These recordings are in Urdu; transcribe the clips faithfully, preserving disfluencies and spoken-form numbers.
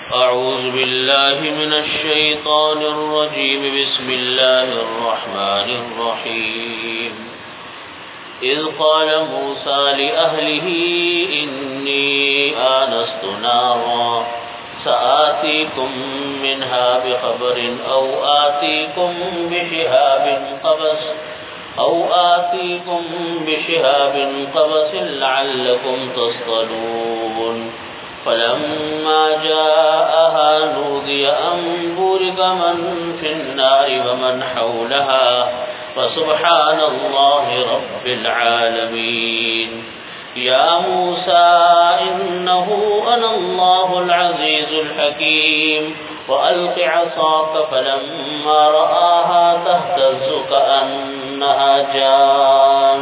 أعوذ بالله من الشيطان الرجيم. بسم الله الرحمن الرحيم. إذ قال موسى لأهله إني آنست نارا سآتيكم منها بخبر أو آتيكم بشهاب قبس أو آتيكم بشهاب قبس لعلكم تصطلون. فلما جاءها نودي أن بورك من في النار ومن حولها فسبحان الله رب العالمين. يا موسى إنه أنا الله العزيز الحكيم وألق عصاك فلما رآها تهتز كأنها جان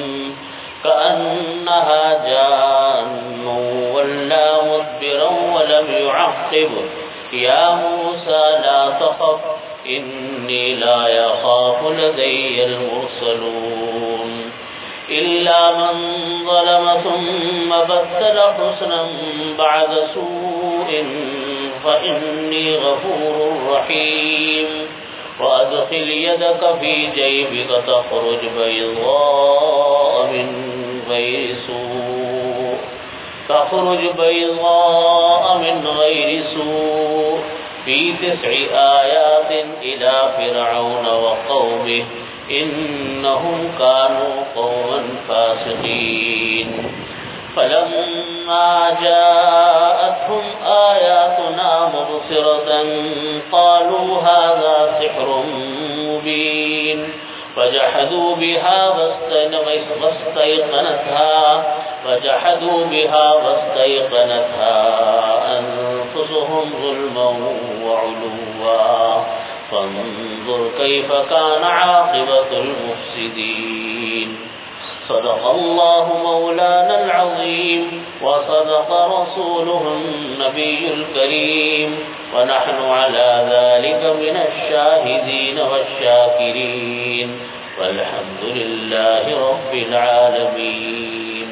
كأنها جان ولا مدبرا ولم يعقب. يا موسى لا تخف إني لا يخاف لدي المرسلون. إلا من ظلم ثم بدل حسنا بعد سوء فإني غفور رحيم. وأدخل يدك في جيبك تخرج بيضاء من غير سوء تخرج بيضاء من غير سوء في تسع آيات إلى فرعون وقومه إنهم كانوا قوما فاسقين. فلما جاءتهم آياتنا مبصرة قالوا هذا سحر مبين. فجحدوا بها واستيقنتها وجحدوا بها واستيقنتها أنفسهم ظلما وعلوا فانظر كيف كان عاقبة المفسدين. صدق الله مولانا العظيم وصدق رسوله النبي الكريم ونحن على ذلك من الشاهدين والشاكرين والحمد لله رب العالمين.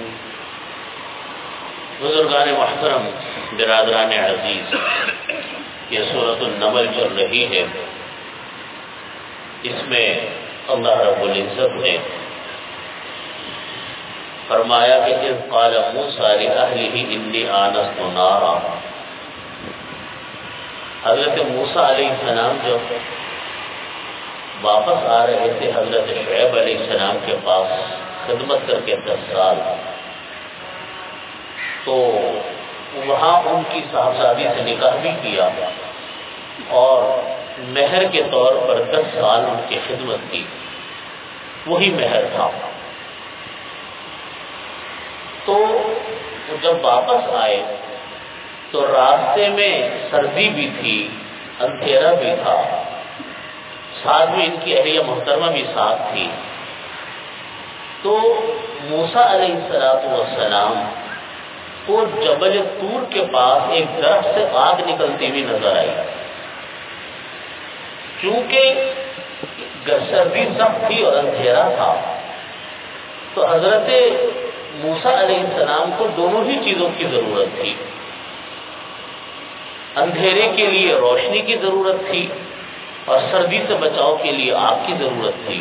بزرگان محترم، برادران عزیز، یہ سورۃ النمل چل رہی ہے. اس میں اللہ رب العزت نے فرمایا کہ اذ قال موسیٰ لأہلہ انی آنست نارا. حضرت موسیٰ علیہ السلام جب واپس آ رہے تھے حضرت شعیب علیہ السلام کے پاس خدمت کر کے دس سال، تو وہاں ان کی صاحبزادی سے نکاح بھی کیا اور مہر کے طور پر دس سال ان کی خدمت کی. وہی مہر تھا. تو جب واپس آئے تو راستے میں سردی بھی تھی، اندھیرا بھی تھا، ساتھ میں ان کی اہلیہ محترمہ بھی ساتھ تھی. تو موسیٰ علیہ السلام کو جبل طور کے پاس ایک درخت سے آگ نکلتی ہوئی نظر آئی. چونکہ سردی سخت تھی اور اندھیرا تھا تو حضرت موسیٰ علیہ السلام کو دونوں ہی چیزوں کی ضرورت تھی. اندھیرے کے لیے روشنی کی ضرورت تھی اور سردی سے بچاؤ کے لیے آگ کی ضرورت تھی.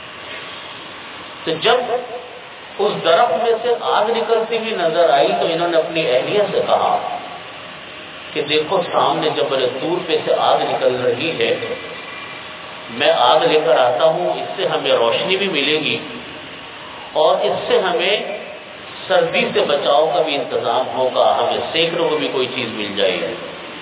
تو جب اس درخت میں سے آگ نکلتی ہوئی نظر آئی تو انہوں نے اپنی اہلیہ سے کہا کہ دیکھو سامنے جبل طور پہ سے آگ نکل رہی ہے، میں آگ لے کر آتا ہوں، اس سے ہمیں روشنی بھی ملے گی اور اس سے ہمیں سردی سے بچاؤ کا بھی انتظام ہوگا، ہمیں سیکنے کو بھی کوئی چیز مل جائے گی.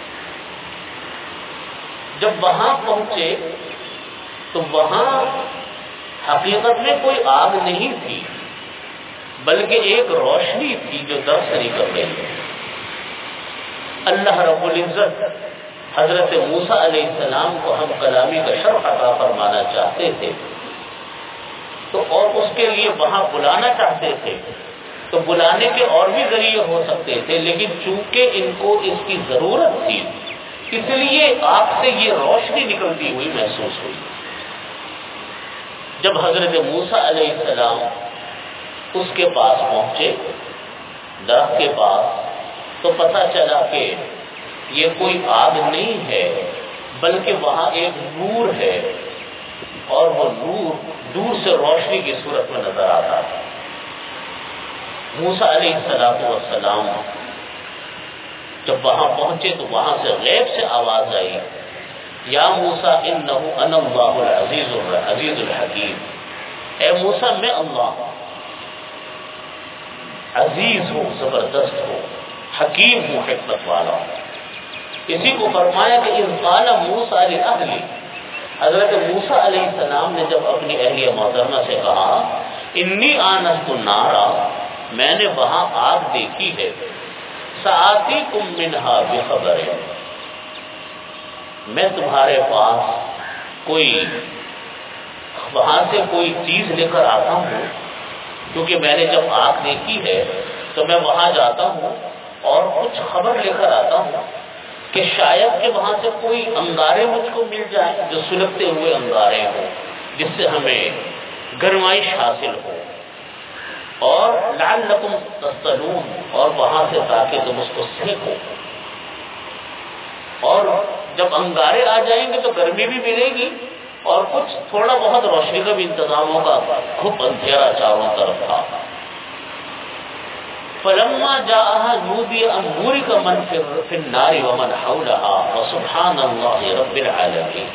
جب وہاں پہنچے تو وہاں حقیقت میں کوئی آگ نہیں تھی بلکہ ایک روشنی تھی جو درخت سے نکل رہی ہے. اللہ رب العزت حضرت موسیٰ علیہ السلام کو ہم کلامی کا شرف عطا فرمانا چاہتے تھے تو اور اس کے لیے وہاں بلانا چاہتے تھے تو بلانے کے اور بھی ذریعے ہو سکتے تھے، لیکن چونکہ ان کو اس کی ضرورت تھی اس لیے آگ سے یہ روشنی نکلتی ہوئی محسوس ہوئی. جب حضرت موسیٰ علیہ السلام اس کے پاس پہنچے درخت کے پاس تو پتہ چلا کہ یہ کوئی آگ نہیں ہے بلکہ وہاں ایک نور ہے، اور وہ نور دور سے روشنی کی صورت میں نظر آتا ہے۔ موسیٰ علیہ السلام والسلام جب وہاں پہنچے تو وہاں سے غیب سے آواز آئی، یا موسیٰ انہ انا اللہ العزیز العزیز الحکیم، اے موسیٰ میں اللہ عزیز ہوں، زبردست ہوں، حکیم ہوں، حکمت والا ہوں۔ اسی کو فرمایا کہ اذ قال موسیٰ لأہلہ، حضرت موسیٰ علیہ السلام نے جب اپنی اہلیہ محترمہ سے کہا انی آنست نارا، میں نے وہاں آگ دیکھی ہے، سآتیکم منہا بخبر، میں تمہارے پاس کوئی وہاں سے کوئی چیز لے کر آتا ہوں، کیونکہ میں نے جب آگ دیکھی ہے تو میں وہاں جاتا ہوں اور کچھ خبر لے کر آتا ہوں کہ شاید کہ وہاں سے کوئی انگارے مجھ کو مل جائیں جو سلگتے ہوئے انگارے ہوں، جس سے ہمیں گرمائش حاصل ہو، اور لعلکم تصطلون، اور وہاں سے تاکہ تم اس کو سیکھو، اور جب انگارے آ جائیں گے تو گرمی بھی ملے گی اور کچھ تھوڑا بہت روشنی کا بھی انتظام ہوگا، خوب اندھیرا چاروں طرف تھا۔ فلما جاءها نودي ان بورك من في النار ومن حولها وسبحان الله رب العالمين،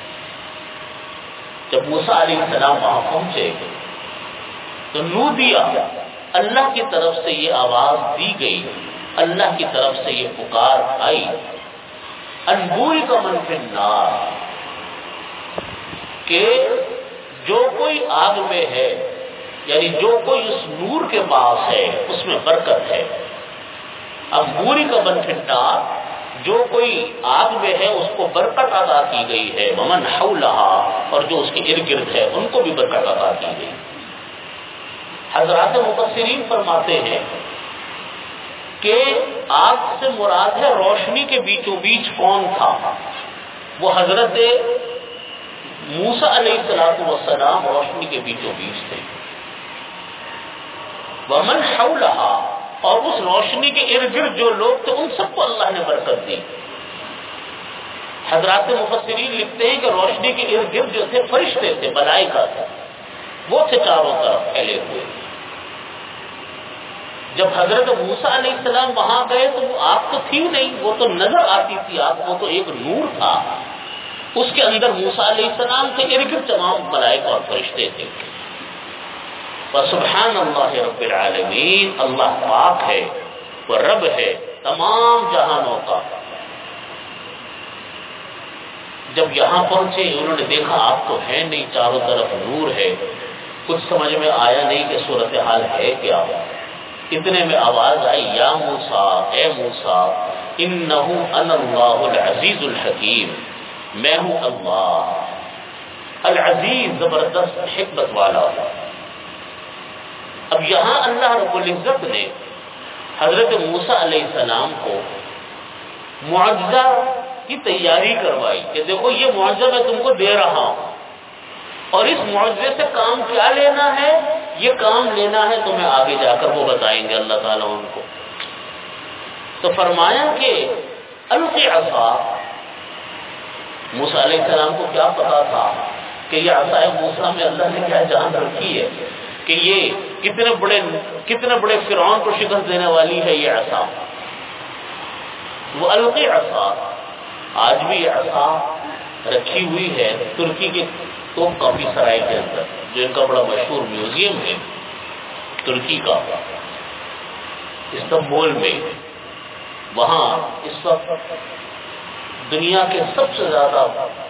جب موسیٰ علیہ السلام وہاں پہنچے تو نودیا، اللہ کی طرف سے یہ آواز دی گئی، اللہ کی طرف سے یہ پکار آئی، ان بورك من في النار، کہ جو کوئی آگ میں ہے، یعنی جو کوئی اس نور کے پاس ہے اس میں برکت ہے۔ اب بوری کا بن پھٹا، جو کوئی آگ میں ہے اس کو برکت عطا کی گئی ہے، ومن حولہا، اور جو اس کے ارد گرد ہے ان کو بھی برکت عطا کی گئی۔ حضرات مفسرین فرماتے ہیں کہ آگ سے مراد ہے روشنی کے بیچوں بیچ کون تھا، وہ حضرت موسیٰ علیہ السلام روشنی کے بیچوں بیچ تھے۔ ومن حولہا، اور اس روشنی کے ارد گرد جو لوگ تھے ان سب کو اللہ نے برکت دی۔ حضرات مفسرین لکھتے ہیں کہ روشنی کے ارد گرد جو تھے فرشتے تھے، ملائکہ تھے، وہ تھے چاروں طرف پھیلے ہوئے۔ جب حضرت موسیٰ علیہ السلام وہاں گئے تو وہ آگ تو تھی نہیں، وہ تو نظر آتی تھی آگ، وہ تو ایک نور تھا، اس کے اندر موسیٰ علیہ السلام تھے، ارد گرد تمام ملائکہ اور فرشتے تھے۔ وسبحان اللہ رب العالمین، اللہ پاک ہے، وہ رب ہے تمام جہانوں کا۔ جب یہاں پہنچے انہوں نے دیکھا آپ تو ہے نہیں، چاروں طرف نور ہے، کچھ سمجھ میں آیا نہیں کہ صورتحال ہے کیا۔ اتنے میں آواز آئی، یا موسیٰ، اے موسیٰ، انہ انا اللہ العزیز الحکیم، میں ہوں اللہ العزیز، زبردست حکمت والا ہوں۔ اب یہاں اللہ رب العزت نے حضرت موسیٰ علیہ السلام کو معجزہ کی تیاری کروائی کہ دیکھو یہ معجزہ میں تم کو دے رہا ہوں، اور اس معجزے سے کام کیا لینا ہے، یہ کام لینا ہے تمہیں آگے جا کر وہ بتائیں گے اللہ تعالیٰ ان کو۔ تو فرمایا کہ القی عصا، موسیٰ علیہ السلام کو کیا پتا تھا کہ یہ عصائے موسیٰ میں اللہ نے کیا جان رکھی ہے، کہ یہ کتنے بڑے کتنے بڑے فرعون کو شکست دینے والی ہے یہ عصا۔ وہ القی عصا، آج بھی یہ عصا رکھی ہوئی ہے ترکی کے توپ کافی سرائے کے اندر، جو ان کا بڑا مشہور میوزیم ہے ترکی کا، استنبول میں۔ وہاں اس وقت دنیا کے سب سے زیادہ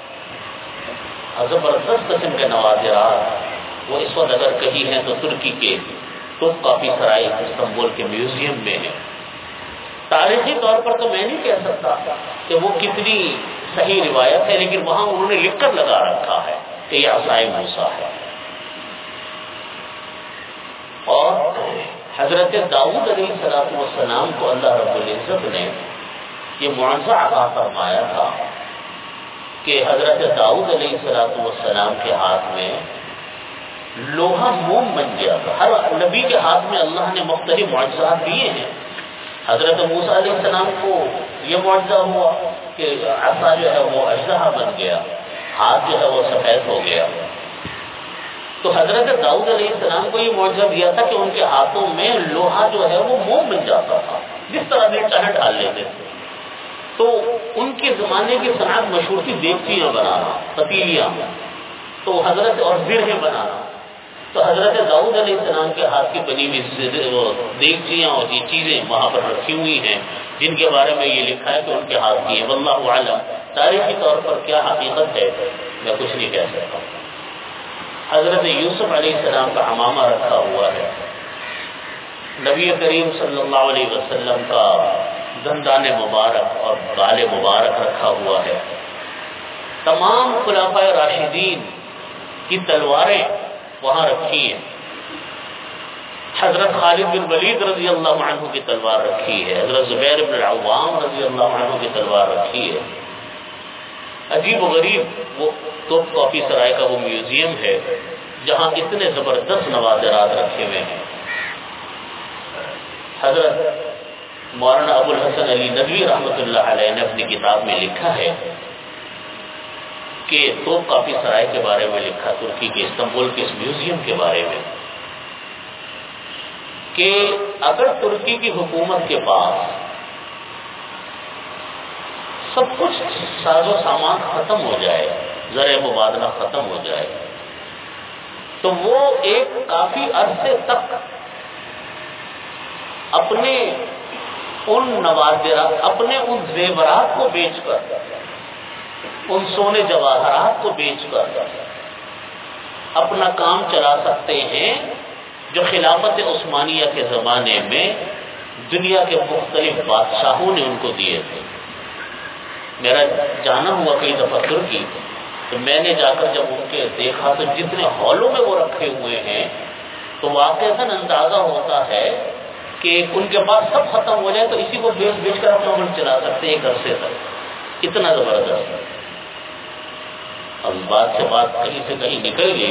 زبردست قسم کے نوادرات وہ اس وقت اگر کہیں ہیں تو ترکی کے توپ کافی سرائے استنبول کے میوزیم میں ہے۔ تاریخی طور پر تو میں نہیں کہہ سکتا کہ وہ کتنی صحیح روایت ہے، لیکن وہاں انہوں نے لکھ کر لگا رکھا ہے کہ یہ عصائے موسیٰ ہے۔ اور حضرت داؤد علیہ السلام کو اللہ رب العزت نے یہ معجزہ عطا فرمایا تھا کہ حضرت داؤد علیہ السلام کے ہاتھ میں لوہا موم بن گیا تھا۔ ہر نبی کے ہاتھ میں اللہ نے مختلف معجزات دیے ہیں۔ حضرت موسیٰ علیہ السلام کو یہ معجزہ ہوا کہ عصا جو ہے وہ اژدہا بن گیا، ہاتھ جو ہے وہ سفید ہو گیا۔ تو حضرت داؤد علیہ السلام کو یہ معجزہ دیا تھا کہ ان کے ہاتھوں میں لوہا جو ہے وہ موم بن جاتا تھا، جس طرح دل چاہے ڈال لیتے تھے۔ تو ان کے زمانے کی صنعت مشہور تھی دیگچیاں بنانا، پتیلیاں، تو حضرت اور زرہیں بنانا۔ تو حضرت داؤد علیہ السلام کے ہاتھ کی بنی ہوئی وہ دیگچیاں اور یہ چیزیں وہاں پر رکھی ہوئی ہیں، جن کے بارے میں یہ لکھا ہے کہ ان کے ہاتھ کی ہے۔ واللہ اعلم تاریخی طور پر کیا حقیقت ہے میں کچھ نہیں کہہ سکتا۔ حضرت یوسف علیہ السلام کا عمامہ رکھا ہوا ہے، نبی کریم صلی اللہ علیہ وسلم کا دندان مبارک اور بال مبارک رکھا ہوا ہے، تمام خلفائے راشدین کی تلواریں وہاں رکھی ہیں، حضرت خالد بن ولید رضی اللہ عنہ کی تلوار رکھی ہے، حضرت زبیر بن العوام رضی اللہ عنہ کی تلوار رکھی ہے۔ عجیب و غریب وہ توپ کافی سرائے کا وہ میوزیم ہے جہاں اتنے زبردست نوادرات رکھے ہوئے ہیں۔ حضرت مولانا ابو الحسن علی ندوی رحمۃ اللہ علیہ نے اپنی کتاب میں لکھا ہے کہ توپ کافی سرائے کے بارے میں لکھا، ترکی کے استنبول کے اس میوزیم کے بارے میں، کہ اگر ترکی کی حکومت کے پاس سب کچھ ساز و سامان ختم ہو جائے، زر مبادلہ ختم ہو جائے، تو وہ ایک کافی عرصے تک اپنے ان نوادرات، اپنے ان زیورات کو بیچ کر، ان سونے جواہرات کو بیچ کر اپنا کام چلا سکتے ہیں جو خلافت عثمانیہ کے زمانے میں دنیا کے مختلف بادشاہوں نے ان کو دیے تھے۔ میرا جانا ہوا کئی دفعہ ترکی، تو میں نے جا کر جب ان کے دیکھا تو جتنے ہالوں میں وہ رکھے ہوئے ہیں تو واقعتاً اندازہ ہوتا ہے کہ ان کے پاس سب ختم ہو جائے تو اسی کو بیچ بیچ کر اپنا ملک چلا سکتے ایک عرصے تک، اتنا زبردست ہے۔ اب بات سے بات کہیں سے کہیں نکل گئی۔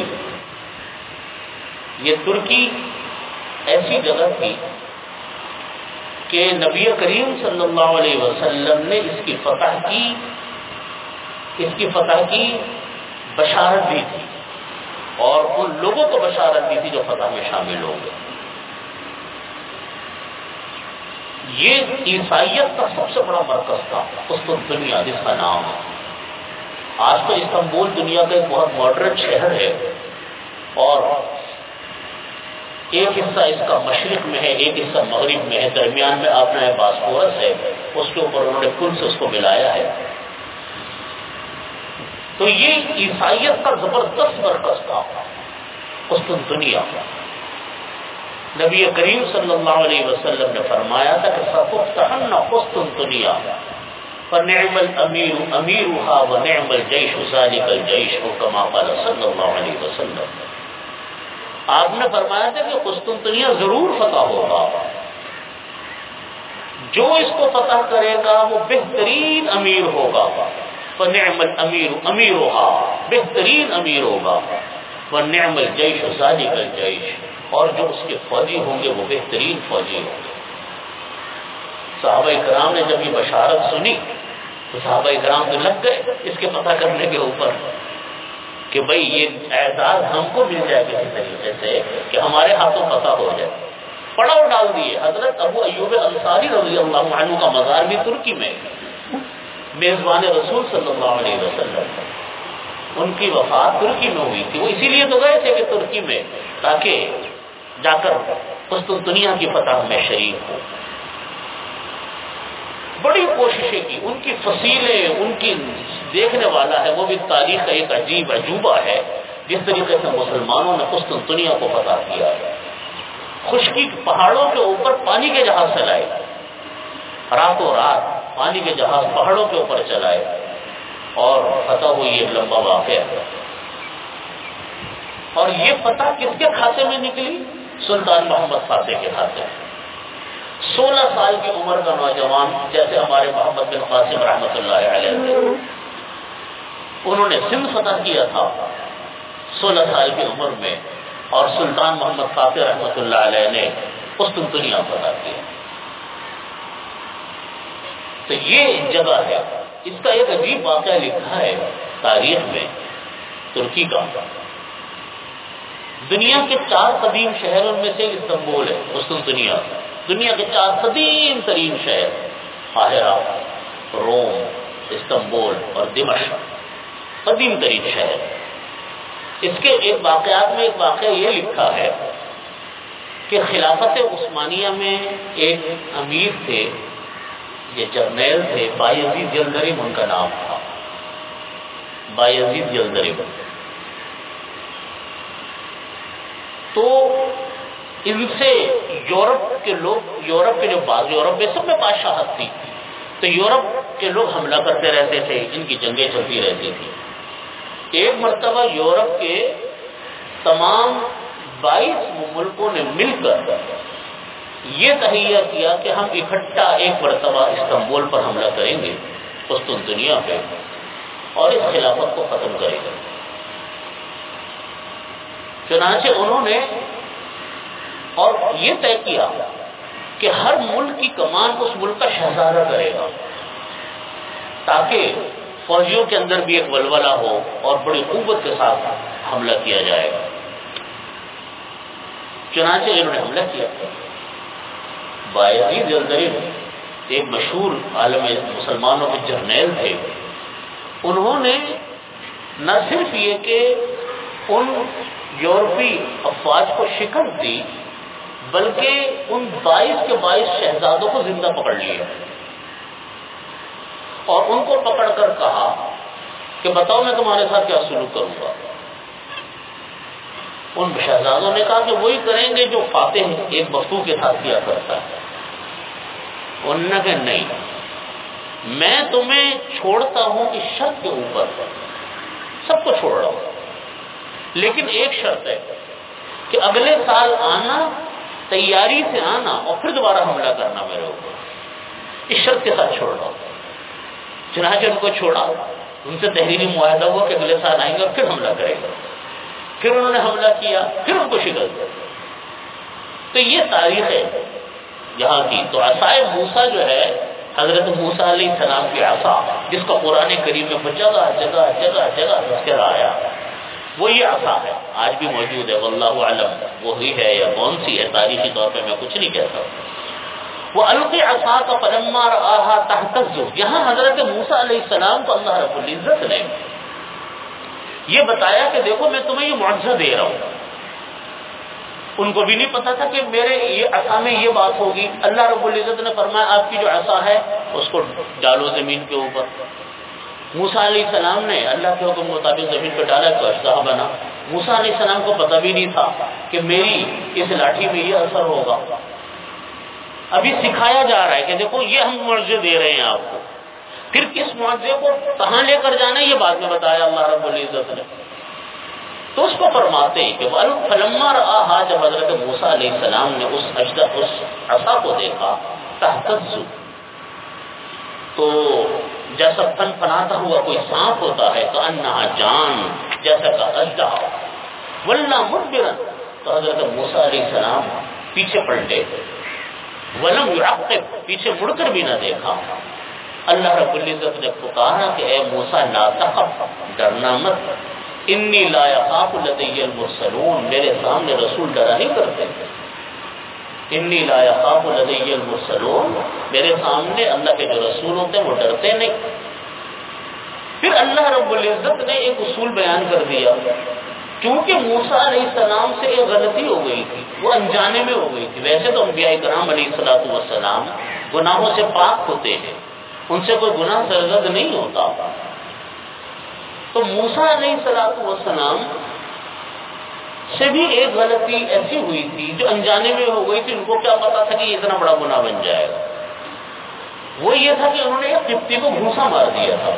یہ ترکی ایسی جگہ تھی کہ نبی کریم صلی اللہ علیہ وسلم نے اس کی فتح کی اس کی فتح کی بشارت دی تھی، اور ان لوگوں کو بشارت دی تھی جو فتح میں شامل ہو گئے۔ یہ عیسائیت کا سب سے بڑا مرکز تھا، قسطنطنیہ جس کا نام ہے۔ آج تو استنبول دنیا کا ایک بہت ماڈرن شہر ہے، اور ایک حصہ اس کا مشرق میں ہے، ایک حصہ مغرب میں ہے، درمیان میں آپ نے باسفورس ہے، اس کے اوپر انہوں نے پل سے اس کو ملایا ہے۔ تو یہ عیسائیت کا زبردست مرکز تھا قسطنطنیہ۔ نبی کریم صلی اللہ علیہ وسلم نے فرمایا تھا کہ سَتُفْتَحَنَّ قسطنطنیہ فَنِعْمَ الْأَمِيرُ أَمِيرُهَا وَنِعْمَ الْجَيْشُ ذَلِكَ الْجَيْشُ كَمَا قَالَ صلی اللہ علیہ وسلم۔ آپ نے فرمایا تھا کہ قسطنطنیہ ضرور فتح ہوگا، جو اس کو فتح کرے گا وہ بہترین امیر ہوگا، فَنِعْمَ الْأَمِيرُ أَمِيرُهَا بہترین امیر ہوگا، وَنِعْمَ الْجَيْشُ ذَلِكَ الْجَيْشُ اور جو اس کے فوجی ہوں گے وہ بہترین فوجی ہوں گے۔ صحابہ کرام نے جب یہ بشارت سنی تو صحابہ کرام تو لگ گئے اس کے فتح کرنے کے اوپر کہ بھئی یہ اعزاز ہم کو مل جائے کسی طریقے سے کہ ہمارے ہاتھوں فتح ہو جائے۔ پڑاؤ ڈال دیے۔ حضرت ابو ایوب انصاری رضی اللہ عنہ کا مزار بھی ترکی میں، میزبان رسول صلی اللہ علیہ وسلم، ان کی وفات ترکی میں ہوئی تھی۔ وہ اسی لیے تو گئے تھے کہ ترکی میں تاکہ جا کر قسطنطنیہ کی فتح میں شریک ہو۔ بڑی کوششیں کی، ان کی فصیلیں، ان کی دیکھنے والا ہے، وہ بھی تاریخ کا ایک عجیب عجوبہ ہے جس طریقے سے مسلمانوں نے قسطنطنیہ کو فتح کیا۔ خشکی پہاڑوں کے اوپر پانی کے جہاز چلائے، راتوں رات پانی کے جہاز پہاڑوں کے اوپر چلائے، اور فتح ہوئی ایک لمبا واقعہ۔ اور یہ فتح کس کے کھاتے میں نکلی؟ سلطان محمد فاتح کے کھاتے میں۔ سولہ سال کی عمر کا نوجوان جیسے ہمارے محمد بن قاسم رحمۃ اللہ علیہ تھے، انہوں نے سندھ فتح کیا تھا سولہ سال کی عمر میں، اور سلطان محمد فاتح رحمۃ اللہ علیہ نے قسطنطنیہ فتح کیا۔ تو یہ جگہ ہے. اس کا ایک عجیب واقعہ لکھا ہے تاریخ میں ترکی کا. دنیا کے چار قدیم شہروں میں سے استنبول ہے. قسطنطنیہ دنیا کے چار قدیم ترین شہر، قاہرہ، روم، استنبول اور دمشق، قدیم ترین شہر. اس کے ایک واقعات میں ایک واقعہ یہ لکھا ہے کہ خلافت عثمانیہ میں ایک امیر تھے، یہ جرنیل تھے، بایزید یلدریم ان کا نام تھا، بایزید یلدریم. تو ان سے یورپ کے لوگ، یورپ کے جو بعض یورپ میں سب میں بادشاہت تھی، تو یورپ کے لوگ حملہ کرتے رہتے تھے، ان کی جنگیں چلتی رہتی تھی. ایک مرتبہ یورپ کے تمام بائیس ملکوں نے مل کر یہ تہیہ کیا کہ ہم اکٹھا ایک مرتبہ استنبول پر حملہ کریں گے، قسطنطنیہ پہ، اور اس خلافت کو ختم کریں گے. چنانچہ انہوں نے اور یہ طے کیا کہ ہر ملک کی کمان اس ملک کا شہزادہ کرے گا، تاکہ فوجیوں کے اندر بھی ایک ولولہ ہو اور بڑی قوت کے ساتھ حملہ کیا جائے گا. چنانچہ انہوں نے حملہ کیا. بایزید یلدریم ایک مشہور عالم مسلمانوں کے جرنیل تھے. انہوں نے نہ صرف یہ کہ ان یورپی افواج کو شکست دی، بلکہ ان بائیس کے بائیس شہزادوں کو زندہ پکڑ لیا اور ان کو پکڑ کر کہا کہ بتاؤ میں تمہارے ساتھ کیا سلوک کروں گا. ان شہزادوں نے کہا کہ وہی کریں گے جو فاتح ایک بفتو کے ساتھ کیا کرتا ہے. انہوں نے کہا نہیں، میں تمہیں چھوڑتا ہوں اس شرط کے اوپر، سب کو چھوڑ رہا ہوں، لیکن ایک شرط ہے کہ اگلے سال آنا، تیاری سے آنا اور پھر دوبارہ حملہ کرنا میرے اوپر. اس شرط کے ساتھ چھوڑ رہا ہوں. چنانچہ ان کو چھوڑا، ان سے تحریری معاہدہ ہوا کہ اگلے سال آئیں گے اور پھر حملہ کریں گے. پھر انہوں نے حملہ کیا، پھر ان کو شکست دی. تو یہ تاریخ ہے یہاں کی. تو عصائے موسیٰ جو ہے حضرت موسیٰ علیہ السلام کی عصا، جس کا قرآن کریم میں جگہ جگہ جگہ جگہ تذکرہ آیا، وہ یہ عصا ہے، آج بھی موجود ہے. واللہ اعلم وہی ہے یا کون سی ہے، تاریخی طور پہ میں کچھ نہیں کہتا. وہ القی عصاک فلما رآہا تہتز، یہاں حضرت موسیٰ علیہ السلام کو اللہ رب العزت نے یہ بتایا کہ دیکھو میں تمہیں یہ معجزہ دے رہا ہوں. ان کو بھی نہیں پتا تھا کہ میرے یہ عصا میں یہ بات ہوگی. اللہ رب العزت نے فرمایا آپ کی جو عصا ہے اس کو ڈالو زمین کے اوپر. موسیٰ علیہ السلام نے اللہ کے حکم مطابق زمین پہ ڈالا تو اژدہا بنا. موسیٰ علیہ السلام کو پتہ بھی نہیں تھا کہ میری اس لاٹھی میں یہ اثر ہوگا. ابھی سکھایا جا رہا ہے کہ دیکھو یہ ہم معجزے دے رہے ہیں آپ کو، پھر کس معجزے کو کہاں لے کر جانا ہے یہ بعد میں بتایا اللہ رب العزت نے. تو اس کو فرماتے ہیں کہ فلما رآہا، جب حضرت موسیٰ علیہ السلام نے اس اژدہا اس عصا کو دیکھا، تہتز، تو جیسا پن پناتا ہوا کوئی سانپ ہوتا ہے، تو انہا جان، جیسا کہ اژدہا، ولّا مدبرا، تو حضرت موسیٰ علیہ السلام پیچھے پلٹے، ولم یعقب، پیچھے مڑ کر بھی نہ دیکھا. اللہ رب العزت نے پکارا کہ اے موسیٰ لا تخف، ڈرنا مت، انی لا یخاف لدی المرسلون، میرے سامنے رسول ڈرا نہیں کرتے. انی لا یخاف لدی المرسلون، میرے سامنے اللہ کے جو رسول ہوتے ہیں وہ ڈرتے نہیں. پھر اللہ رب العزت نے ایک اصول بیان کر دیا. کیونکہ موسیٰ علیہ السلام سے ایک غلطی ہو گئی تھی، وہ انجانے میں ہو گئی تھی. ویسے تو انبیاء کرام علیہ الصلوۃ والسلام گناہوں سے پاک ہوتے ہیں، ان سے کوئی گناہ سرزد نہیں ہوتا. تو موسیٰ علیہ الصلوۃ والسلام سے بھی ایک غلطی ایسی ہوئی تھی جو انجانے میں ہو گئی تھی. ان کو کیا پتا تھا کہ یہ اتنا بڑا گناہ بن جائے گا. وہ یہ تھا کہ انہوں نے ایک قبطی کو گھوسا مار دیا تھا،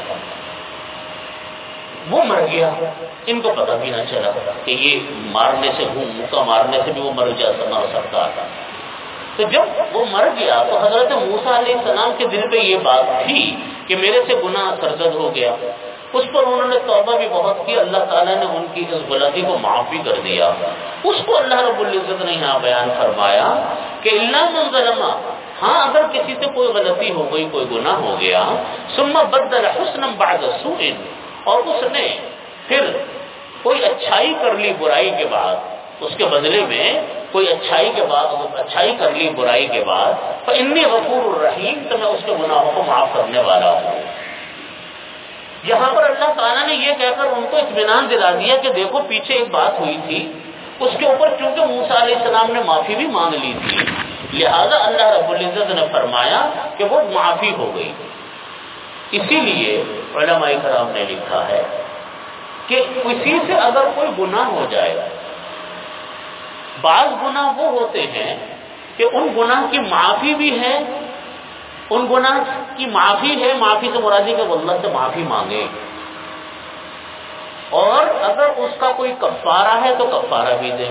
وہ مر گیا. ان کو پتہ بھی نہ چلا کہ یہ مارنے سے موقع مارنے سے بھی وہ مر جا مر سکتا تھا. تو جب وہ مر گیا تو حضرت موسیٰ علیہ السلام کے دل پہ یہ بات تھی کہ میرے سے گناہ سرزد ہو گیا. اس پر انہوں نے توبہ بھی بہت کی. اللہ تعالیٰ نے ان کی اس غلطی کو معاف بھی کر دیا. اس کو اللہ رب العزت نے یہاں بیان فرمایا کہ اللہ من ظلم، ہاں اگر کسی سے کوئی غلطی ہو گئی، کوئی گناہ ہو گیا، ثم بدل حسنا بعد سوء، اور اس نے پھر کوئی اچھائی کر لی برائی کے بعد، اس کے بدلے میں کوئی اچھائی کے بعد اچھائی کر لی برائی کے بعد، فإنی غفور الرحیم، تو میں اس کے گناہوں کو معاف کرنے والا ہوں۔ یہاں پر اللہ تعالیٰ نے یہ کہہ کر ان کو اطمینان دلا دیا کہ دیکھو پیچھے ایک بات ہوئی تھی، اس کے اوپر چونکہ موسیٰ علیہ السلام نے معافی بھی مانگ لی تھی، لہذا اللہ رب العزت نے فرمایا کہ وہ معافی ہو گئی۔ اسی لیے علماء کرام نے لکھا ہے کہ کسی سے اگر کوئی گناہ ہو جائے، بعض گناہ وہ ہوتے ہیں کہ ان گناہ کی معافی بھی ہے، ان گناہ کی معافی ہے، معافی سے مرادی کہ وہ اللہ سے معافی مانگے، اور اگر اس کا کوئی کفارہ ہے تو کفارہ بھی دے،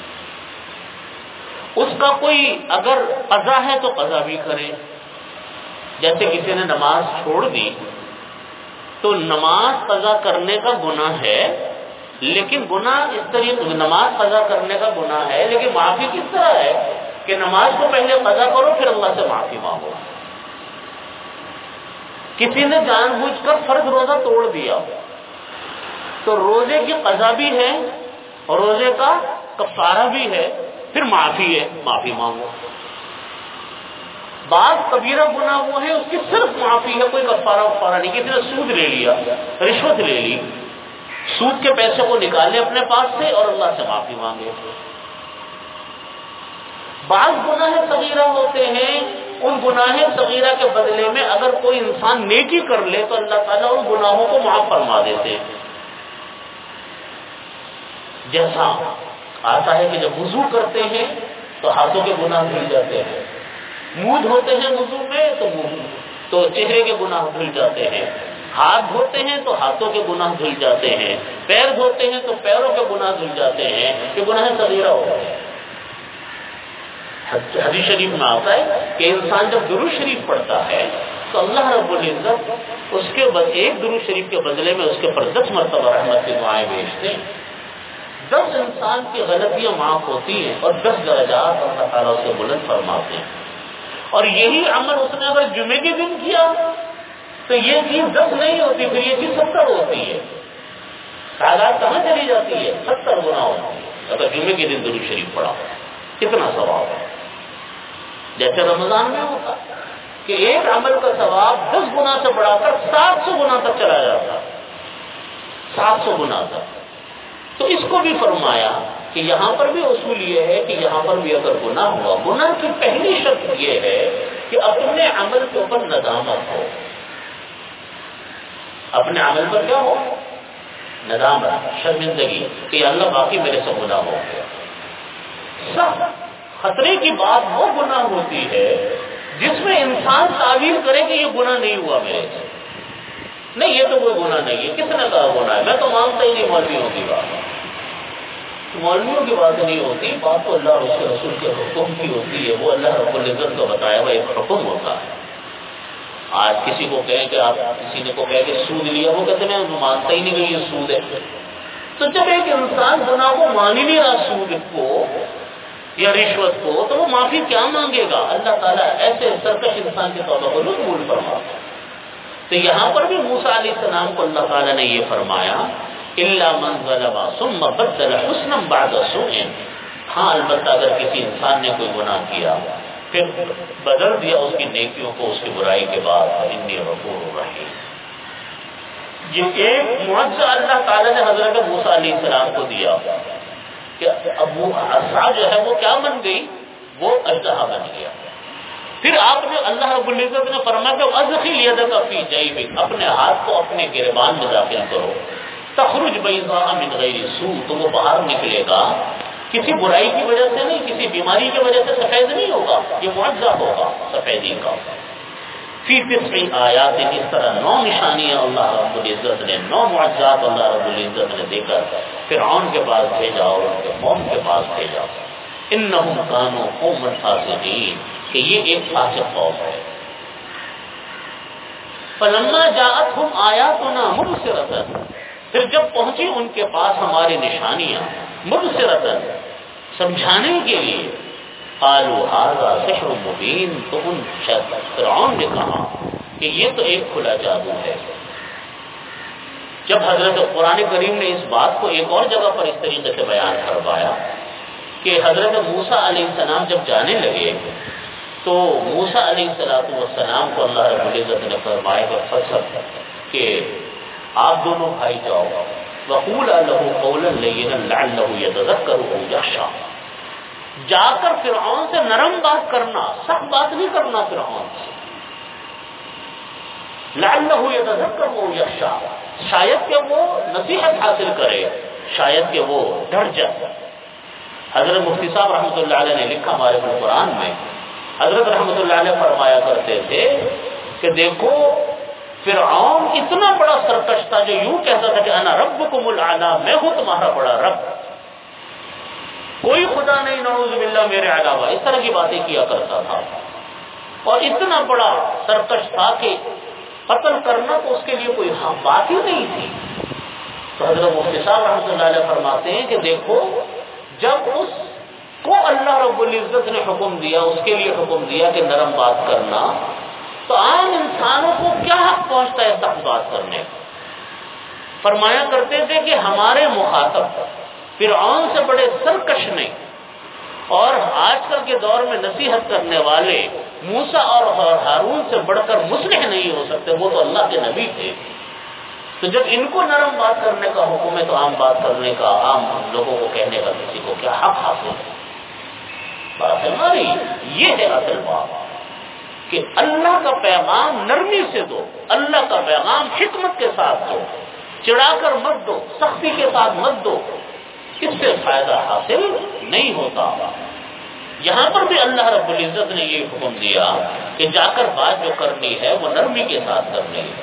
اس کا کوئی اگر قضا ہے تو قضا بھی کرے۔ جیسے کسی نے نماز چھوڑ دی تو نماز قضا کرنے کا گناہ ہے، لیکن گناہ اس طریقے نماز قضا کرنے کا گناہ ہے، لیکن معافی کس طرح ہے کہ نماز کو پہلے قضا کرو پھر اللہ سے معافی مانگو۔ کسی نے جان بوجھ کر فرض روزہ توڑ دیا تو روزے کی قضا بھی ہے اور روزے کا کفارہ بھی ہے، پھر معافی ہے، معافی مانگو۔ بعض کبیرہ گناہ وہ ہے اس کی صرف معافی ہے، کوئی کفارہ وفارہ نہیں۔ کسی نے سود لے لیا، رشوت لے لی، سود کے پیسے کو نکالے اپنے پاس سے اور اللہ سے معافی مانگے۔ بعض گناہ صغیرہ ہوتے ہیں، ان گناہ صغیرہ کے بدلے میں اگر کوئی انسان نیکی کر لے تو اللہ تعالیٰ ان گناہوں کو معاف فرما دیتے ہیں۔ جیسا آتا ہے کہ جب وضو کرتے ہیں تو ہاتھوں کے گناہ دھل جاتے ہیں، منہ دھوتے ہیں وضو میں تو منہ تو چہرے کے گناہ دھل جاتے ہیں، ہاتھ دھوتے ہیں تو ہاتھوں کے گناہ دھل جاتے ہیں، پیر دھوتے ہیں تو پیروں کے گناہ دھل جاتے ہیں، یہ گناہ صغیرہ ہوتے ہیں۔ حدیث شریف میں آتا ہے کہ انسان جب درود شریف پڑھتا ہے تو اللہ رب العزت اس کے ایک درود شریف کے بدلے میں اس کے پر دس مرتبہ رحمت کی دعائیں بھیجتے ہیں۔ دس انسان کی غلطیاں معاف ہوتی ہیں اور دس درجات اللہ تعالیٰ سے بلند فرماتے ہیں۔ اور یہی عمل اس نے اگر جمعے کے دن کیا تو یہ چیز دس نہیں ہوتی، پھر یہ چیز ستر ہوتی ہے۔ تعداد کہاں چلی جاتی ہے؟ ستر گنا ہوتی ہے اگر جمعے کے دن درود شریف پڑھا، کتنا ثواب ہے۔ جیسے رمضان میں ہوتا کہ ایک عمل کا ثواب دس گنا سے بڑھا کر سات سو گنا تک چلا جاتا، سات سو گنا تک۔ تو اس کو بھی فرمایا کہ یہاں پر بھی اصول یہ ہے کہ یہاں پر بھی اگر گناہ ہوا، گناہ کی پہلی شرط یہ ہے کہ اپنے عمل کے اوپر ندامت ہو، اپنے عمل پر کیا ہو؟ ندامت، شرمندگی کہ اللہ باقی میرے سے گناہ ہو گیا۔ سب خطرے کی بات وہ گناہ ہوتی ہے جس میں انسان تعویل کرے کہ یہ گناہ نہیں ہوا میرے سے، نہیں یہ تو کوئی گناہ نہیں ہے، کس نے کہا گناہ ہے، میں تو مانتا ہی نہیں مولویوں کی بات، مولویوں کی بات نہیں ہوتی، بات تو اللہ اور اس کے رسول کے حکم کی ہوتی ہے، وہ اللہ رب العزت کو بتایا ہوا ایک حکم ہوتا ہے۔ آج کسی کو کہیں کہ آپ کسی نے کو کہے کہ سود لیا، وہ کہتے ہیں میں مانتا ہی نہیں کہ یہ سود ہے۔ تو جب ایک انسان گناہ کو مان ہی نہیں رہا، سود کو یا رشوت کو، تو وہ معافی کیا مانگے گا؟ اللہ تعالیٰ ایسے سرکش انسان کے توبہ کو قبول فرماتا ہے۔ تو یہاں پر بھی موسیٰ علیہ السلام کو اللہ تعالیٰ نے یہ فرمایا الا من ظلم ثم بدل حسنا بعد سوء، ہاں البتہ اگر کسی انسان نے کوئی گناہ کیا پھر بدل دیا اس کی نیکیوں کو اس کی برائی کے بعد، انی غفور رحیم۔ یہ ایک معجزہ اللہ تعالیٰ نے حضرت موسیٰ علیہ السلام کو دیا کہ ابو عصا جو ہے وہ کیا بن گئی؟ وہ اژدہا بن گیا۔ پھر آپ نے اللہ رب العزت نے فرمایا کہ ادخل یدک فی جیبک، اپنے ہاتھ کو اپنے گریبان میں داخل کرو، تخرج بیضاء من غیر سوء، تو وہ باہر نکلے گا کسی برائی کی وجہ سے نہیں، کسی بیماری کی وجہ سے سفید نہیں ہوگا، یہ معجزہ ہوگا سفیدی کا۔ فی تسع آیات، اس طرح نو نشانیاں اللہ رب العزت نے، نو معجزات اللہ رب العزت نے دے کر فرعون کے پاس بھیجا اور ان کے قوم کے پاس بھیجا۔ انہم کانوا قوما فاسقین، کہ یہ ایک فاسق قوم ہے۔ فلما جاءتهم آیاتنا مبصرۃ، پھر جب پہنچی ان کے پاس ہماری نشانیاں، مبصرۃ، سمجھانے کے لیے، قالوا هذا سحر مبین، تو ان فرعون نے کہا کہ یہ تو ایک کھلا جادو ہے۔ جب حضرت قرآن کریم نے اس بات کو ایک اور جگہ پر اس طریقے سے بیان کروایا کہ حضرت موسیٰ علیہ السلام جب جانے لگے تو موسیٰ علیہ السلام کو اللہ رب العزت نے فرمایا کہ فصل کہ آپ دونوں بھائی جاؤ، وَقُولَا لَهُ قَوْلًا لَيِّنًا لَعَلَّهُ يَتَذَكَّرُ أَوْ يَخْشَىٰ، جا کر فرعون سے نرم بات کرنا، سخت بات نہیں کرنا فرعون سے، لَعَلَّهُ يَتَذَكَّرُ أَوْ يَخْشَىٰ، شاید کہ وہ نصیحت حاصل کرے، شاید کہ وہ ڈر جائے۔ حضرت مفتی صاحب رحمۃ اللہ علیہ نے لکھا ہمارے قرآن میں، حضرت رحمۃ اللہ علیہ فرمایا کرتے تھے کہ دیکھو فرعون اتنا بڑا سرکش تھا جو یوں کہتا تھا کہ انا ربکم الاعلی، میں ہوں تمہارا بڑا رب، کوئی خدا نہیں نعوذ باللہ میرے علاوہ، اس طرح کی باتیں کیا کرتا تھا، اور اتنا بڑا سرکش تھا کہ قتل کرنا تو اس کے لیے کوئی بات ہی نہیں تھی۔ تو حضرت مفتی صاحب رحمۃ اللہ علیہ فرماتے ہیں کہ دیکھو جب اس کو اللہ رب العزت نے حکم دیا، اس کے لیے حکم دیا کہ نرم بات کرنا، تو عام انسانوں کو کیا حق پہنچتا ہے سخت بات کرنے کا؟ فرمایا کرتے تھے کہ ہمارے مخاطب فرعون سے بڑے سرکش نہیں، اور آج کل کے دور میں نصیحت کرنے والے موسیٰ اور ہارون سے بڑھ کر مصلح نہیں ہو سکتے، وہ تو اللہ کے نبی تھے۔ تو جب ان کو نرم بات کرنے کا حکم ہے تو عام بات کرنے کا، عام لوگوں کو کہنے کا کسی کو کیا حق حاصل ہے؟ بات ہے ہماری، یہ ہے اصل بات کہ اللہ کا پیغام نرمی سے دو، اللہ کا پیغام حکمت کے ساتھ دو، چڑھا کر مت دو، سختی کے ساتھ مت دو، اس سے فائدہ حاصل نہیں ہوتا۔ یہاں پر بھی اللہ رب العزت نے یہ حکم دیا کہ جا کر بات جو کرنی ہے وہ نرمی کے ساتھ کرنی ہے۔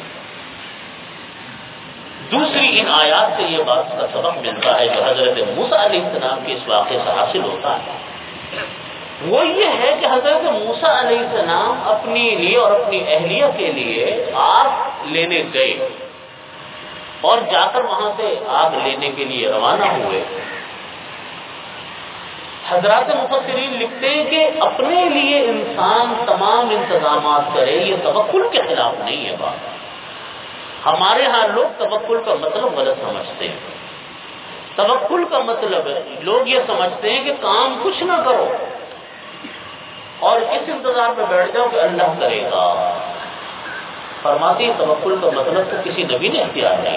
دوسری ان آیات سے یہ بات کا سبق ملتا ہے جو حضرت موسیٰ علیہ السلام کے اس واقعے سے حاصل ہوتا ہے، وہ یہ ہے کہ حضرت موسیٰ علیہ السلام اپنے لیے اور اپنی اہلیہ کے لیے آگ لینے گئے، اور جا کر وہاں سے آگ لینے کے لیے روانہ ہوئے۔ حضرات مفسرین لکھتے ہیں کہ اپنے لیے انسان تمام انتظامات کرے، یہ توکل کے خلاف نہیں ہے بات۔ ہمارے ہاں لوگ توکل کا مطلب غلط سمجھتے ہیں۔ توکل کا مطلب ہے لوگ یہ سمجھتے ہیں کہ کام کچھ نہ کرو اور اس انتظار میں بیٹھ جاؤ کہ اللہ کرے گا۔ فرماتی توکل کا مطلب تو کسی نبی نے اختیار نہیں۔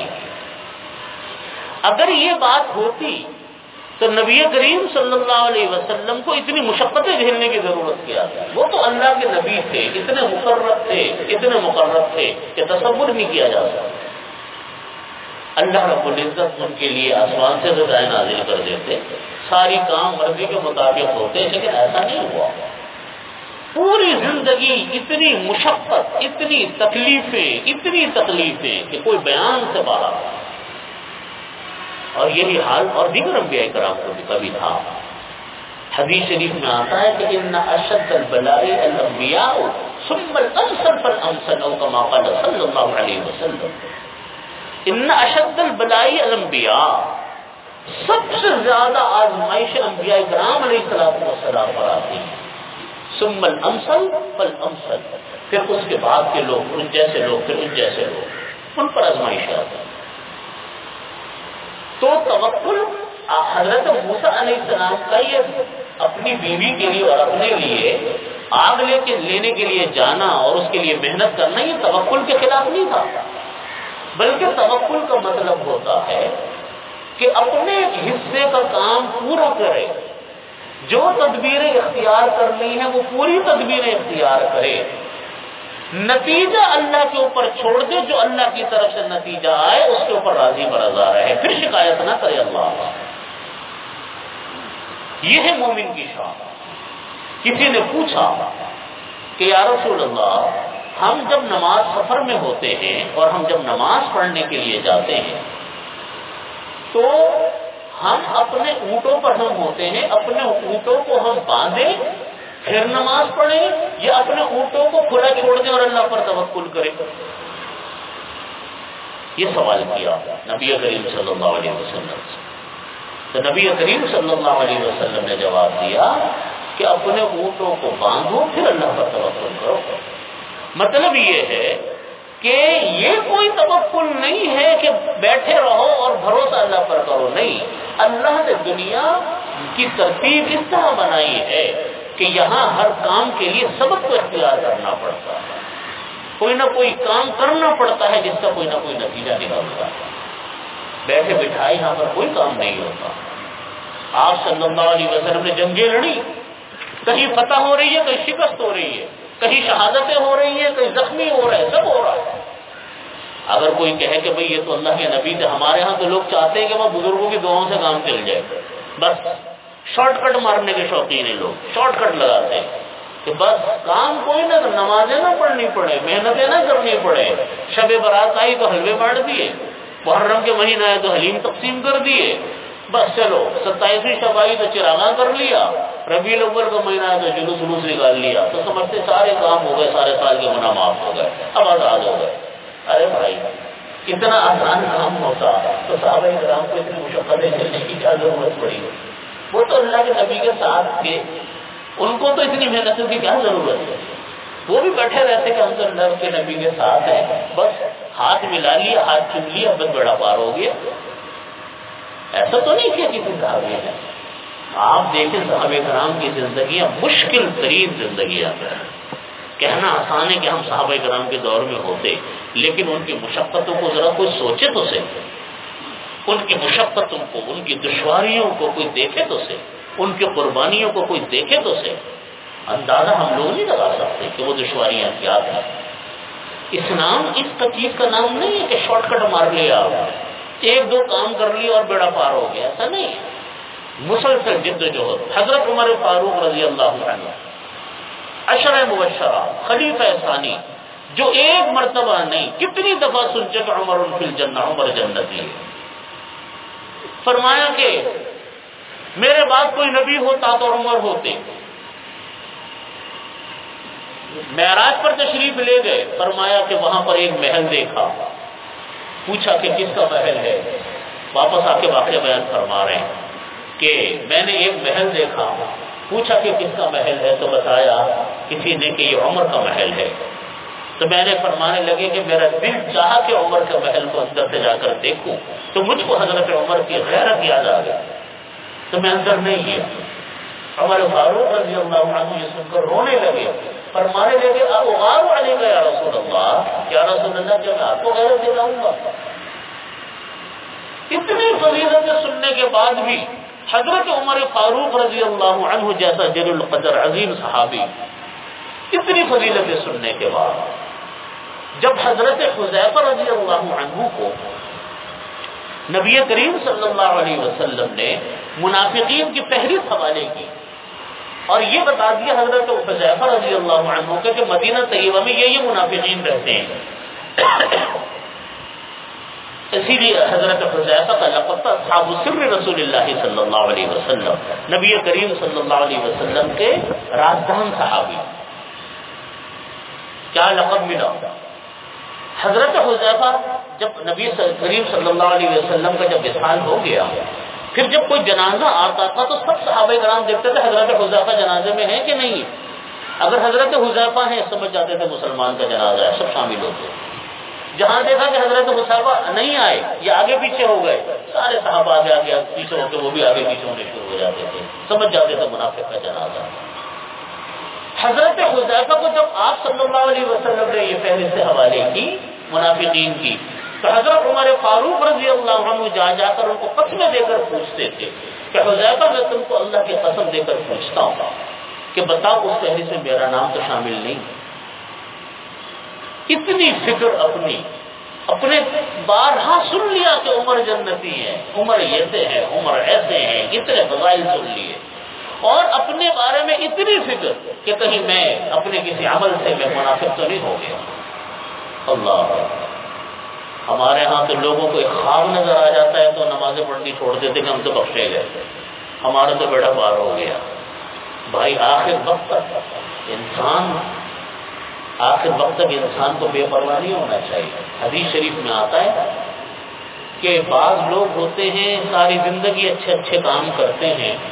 اگر یہ بات ہوتی تو نبی کریم صلی اللہ علیہ وسلم کو اتنی مشقتیں جھیلنے کی ضرورت کیا تھی؟ وہ تو اللہ کے نبی تھے، اتنے مقرب تھے اتنے مقرب تھے کہ تصور نہیں کیا جا سکتا۔ اللہ رب العزت ان کے لیے آسمان سے غذائیں نازل کر دیتے، ساری کام مرضی کے مطابق ہوتے، لیکن ایسا نہیں ہوا۔ پوری زندگی اتنی مشقت، اتنی تکلیفیں اتنی تکلیفیں کہ کوئی بیان سے باہر۔ اور یہی حال اور دیگر انبیاء کرام کو بھی کبھی تھا۔ حدیث شریف میں آتا ہے کہ ان اشد البلاء الانبیاء ثم الامثل فالامثل او کما قال صلی اللہ علیہ وسلم۔ ان اشد البلاء الانبیاء، سب سے زیادہ آزمائش انبیاء کرام علیہ الصلوۃ والسلام پر آتی ہے۔ ثم الامثل فالامثل، پھر اس کے بعد کے لوگ، ان جیسے لوگ، پھر ان جیسے لوگ، ان پر آزمائش آتی ہے۔ تو توکل حضرت موسیٰ علیہ السلام کا یہ اپنی بیوی کے لیے اور اپنے لیے آگ لے کے لینے کے لیے جانا اور اس کے لیے محنت کرنا، یہ توکل کے خلاف نہیں تھا، بلکہ توکل کا مطلب ہوتا ہے کہ اپنے حصے کا کام پورا کرے، جو تدبیریں اختیار کرنی ہیں وہ پوری تدبیریں اختیار کرے، نتیجہ اللہ کے اوپر چھوڑ دے، جو اللہ کی طرف سے نتیجہ آئے اس کے اوپر راضی برضا رہے، پھر شکایت نہ کرے اللہ۔ یہ ہے مومن کی شان۔ کسی نے پوچھا کہ یا رسول اللہ، ہم جب نماز سفر میں ہوتے ہیں اور ہم جب نماز پڑھنے کے لیے جاتے ہیں تو ہم اپنے اونٹوں پر ہم ہوتے ہیں، اپنے اونٹوں کو ہم باندھیں پھر نماز پڑھیں، یا اپنے اونٹوں کو کھلا چھوڑ دیں اور اللہ پر توکل کریں؟ یہ سوال کیا نبی کریم صلی اللہ علیہ وسلم سے۔ تو نبی کریم صلی اللہ علیہ وسلم نے جواب دیا کہ اپنے اونٹوں کو باندھو پھر اللہ پر توکل کرو. مطلب یہ ہے کہ یہ کوئی توکل نہیں ہے کہ بیٹھے رہو اور بھروسہ اللہ پر کرو. نہیں، اللہ نے دنیا کی ترتیب اس طرح بنائی ہے کہ یہاں ہر کام کے لیے سبب کو اختیار کرنا پڑتا ہے. کوئی نہ کوئی کام کرنا پڑتا ہے جس کا کوئی نہ کوئی نتیجہ نکلتا ہے. بیٹھے بٹھائے یہاں پر کوئی کام نہیں ہوتا. آپ صلی اللہ علیہ وسلم نے جنگیں لڑی، کہیں فتح ہو رہی ہے، کہیں شکست ہو رہی ہے، کہیں شہادتیں ہو رہی ہیں، کہیں زخمی ہو رہے ہیں، سب ہو رہا ہے. اگر کوئی کہے کہ بھئی یہ تو اللہ کے نبی تھے، ہمارے ہاں تو لوگ چاہتے ہیں کہ وہ بزرگوں کی دعاؤں سے کام چل جائے. بس شارٹ کٹ مارنے کے شوقین ہیں لوگ، شارٹ کٹ لگاتے ہیں کہ بس کام کوئی نہ، نمازیں نہ پڑھنی پڑے، محنتیں نہ کرنی پڑے. شب برات آئی تو حلوے بانٹ دیے، محرم کے مہینہ آئے تو حلیم تقسیم کر دیے، بس چلو ستائیسویں شب آئی تو چراغاں کر لیا، ربیع الاول کا مہینہ آئے تو جلوس جلوس نکال لیا، تو سمجھتے سارے کام ہو گئے، سارے سال کے گناہ معاف ہو گئے، اب آزاد ہو گئے. ارے بھائی اتنا آسان کام ہوتا تو صحابہ کرام کو اتنی مشقتیں کرنے کی کیا ضرورت پڑی؟ وہ تو اللہ کے نبی کے ساتھ تھے، ان کو تو اتنی محنتوں کی کیا ضرورت ہے؟ وہ بھی بیٹھے رہتے کہ ہم تو اللہ کے نبی کے ساتھ ہیں، بس ہاتھ ملا لیا، ہاتھ چوم لیا، بس بڑا پار ہو گیا. ایسا تو نہیں کیا کسی صحابی نے. آپ دیکھیں صحابہ کرام کی زندگیاں مشکل ترین زندگیاں ہیں. کہنا آسان ہے کہ ہم صحابہ کرام کے دور میں ہوتے، لیکن ان کی مشقتوں کو ذرا کوئی سوچے تو سے، ان کی مشقتوں کو، ان کی دشواریوں کو کوئی دیکھے تو سے، ان کی قربانیوں کو کوئی دیکھے تو سے. اندازہ ہم لوگ نہیں لگا سکتے کہ وہ دشواریاں کیا تھیں. اسلام اس چیز کا نام نہیں ہے کہ شارٹ کٹ مار لیا، ایک دو کام کر لیا اور بیڑا پار ہو گیا، ایسا نہیں ہے. مسلسل جد و جہد. حضرت عمر فاروق رضی اللہ عنہ عشرہ مبشرہ خلیفہ ثانی، جو ایک مرتبہ نہیں کتنی دفعہ سن چکے عمر فی الجنہ، عمر جنتی ہے. فرمایا کہ میرے بعد کوئی نبی ہوتا تو عمر ہوتے. معراج پر تشریف لے گئے، فرمایا کہ وہاں پر ایک محل دیکھا، پوچھا کہ کس کا محل ہے. واپس آ کے واقعہ بیان فرما رہے ہیں کہ میں نے ایک محل دیکھا، پوچھا کہ کس کا محل ہے، تو بتایا کسی نے کہ یہ عمر کا محل ہے. تو میں نے فرمانے لگے کہ میرا دل چاہا کہ عمر کا محل کو اندر سے جا کر دیکھوں، تو مجھ کو حضرت عمر کی غیرت یاد آ گئی، تو میں اندر نہیں گیا. عمر فاروق رضی اللہ عنہ یہ سن کر رونے لگے، فرمانے لگے اب غار علی کا یا رسول اللہ، یا رسول اللہ کیا میں آپ کو غیرت دلاؤں گا؟ اتنی فضیلتیں سننے کے بعد بھی حضرت عمر فاروق رضی اللہ عنہ جیسا جلیل القدر عظیم صحابی، اتنی فضیلتیں سننے کے بعد جب حضرت حذیفہ رضی اللہ عنہ کو نبی کریم صلی اللہ علیہ وسلم نے منافقین کی فہرست حوالے کی اور یہ بتا دیا حضرت حذیفہ رضی اللہ عنہ کہ مدینہ طیبہ میں یہ یہ منافقین رہتے ہیں، اسی لیے حضرت حذیفہ کا لقب تھا اصحاب سر رسول اللہ صلی اللہ علیہ وسلم، نبی کریم صلی اللہ علیہ وسلم کے رازدان صحابی. کیا لقب ملا؟ حضرت حذیفہ جب نبی کریم صلی اللہ علیہ وسلم کا جب وصال ہو گیا، پھر جب کوئی جنازہ آتا تھا تو سب صحابہ کرام دیکھتے تھے حضرت حذیفہ جنازے میں ہیں کہ نہیں. اگر حضرت حذیفہ ہیں سمجھ جاتے تھے مسلمان کا جنازہ ہے، سب شامل ہوتے. جہاں دیکھا کہ حضرت حذیفہ نہیں آئے یا آگے پیچھے ہو گئے، سارے صحابہ آگے آگے پیچھے ہو کے وہ بھی آگے پیچھے ہونے شروع ہو جاتے تھے، سمجھ جاتے تھے منافق کا جنازہ. حضرت حذیفہ کو جب آپ صلی اللہ علیہ وسلم نے یہ فہرست حوالے کی منافقین کی، تو حضرت عمر فاروق رضی اللہ عنہ جا جا کر ان کو قسمیں دے کر پوچھتے تھے کہ حذیفہ میں تم کو اللہ کی قسم دے کر پوچھتا ہوں کہ بتاؤ اس فہرست میں میرا نام تو شامل نہیں. اتنی فکر اپنی اپنے بارہا سن لیا کہ عمر جنتی ہے، عمر ایسے ہیں، عمر ایسے ہیں، اتنے فضائل سن لیے، اور اپنے بارے میں اتنی فکر کہ کہیں میں اپنے کسی عمل سے میں منافق تو نہیں ہو گیا. اللہ، ہمارے ہاں تو لوگوں کو ایک خواب نظر آ جاتا ہے تو نمازیں پڑھنی چھوڑ دیتے کہ ہم تو بخشے گئے، ہمارا تو بیڑا پار ہو گیا. بھائی آخر وقت تک انسان آخر وقت تک انسان کو بے پرواہ نہیں ہونا چاہیے. حدیث شریف میں آتا ہے کہ بعض لوگ ہوتے ہیں ساری زندگی اچھے اچھے کام کرتے ہیں،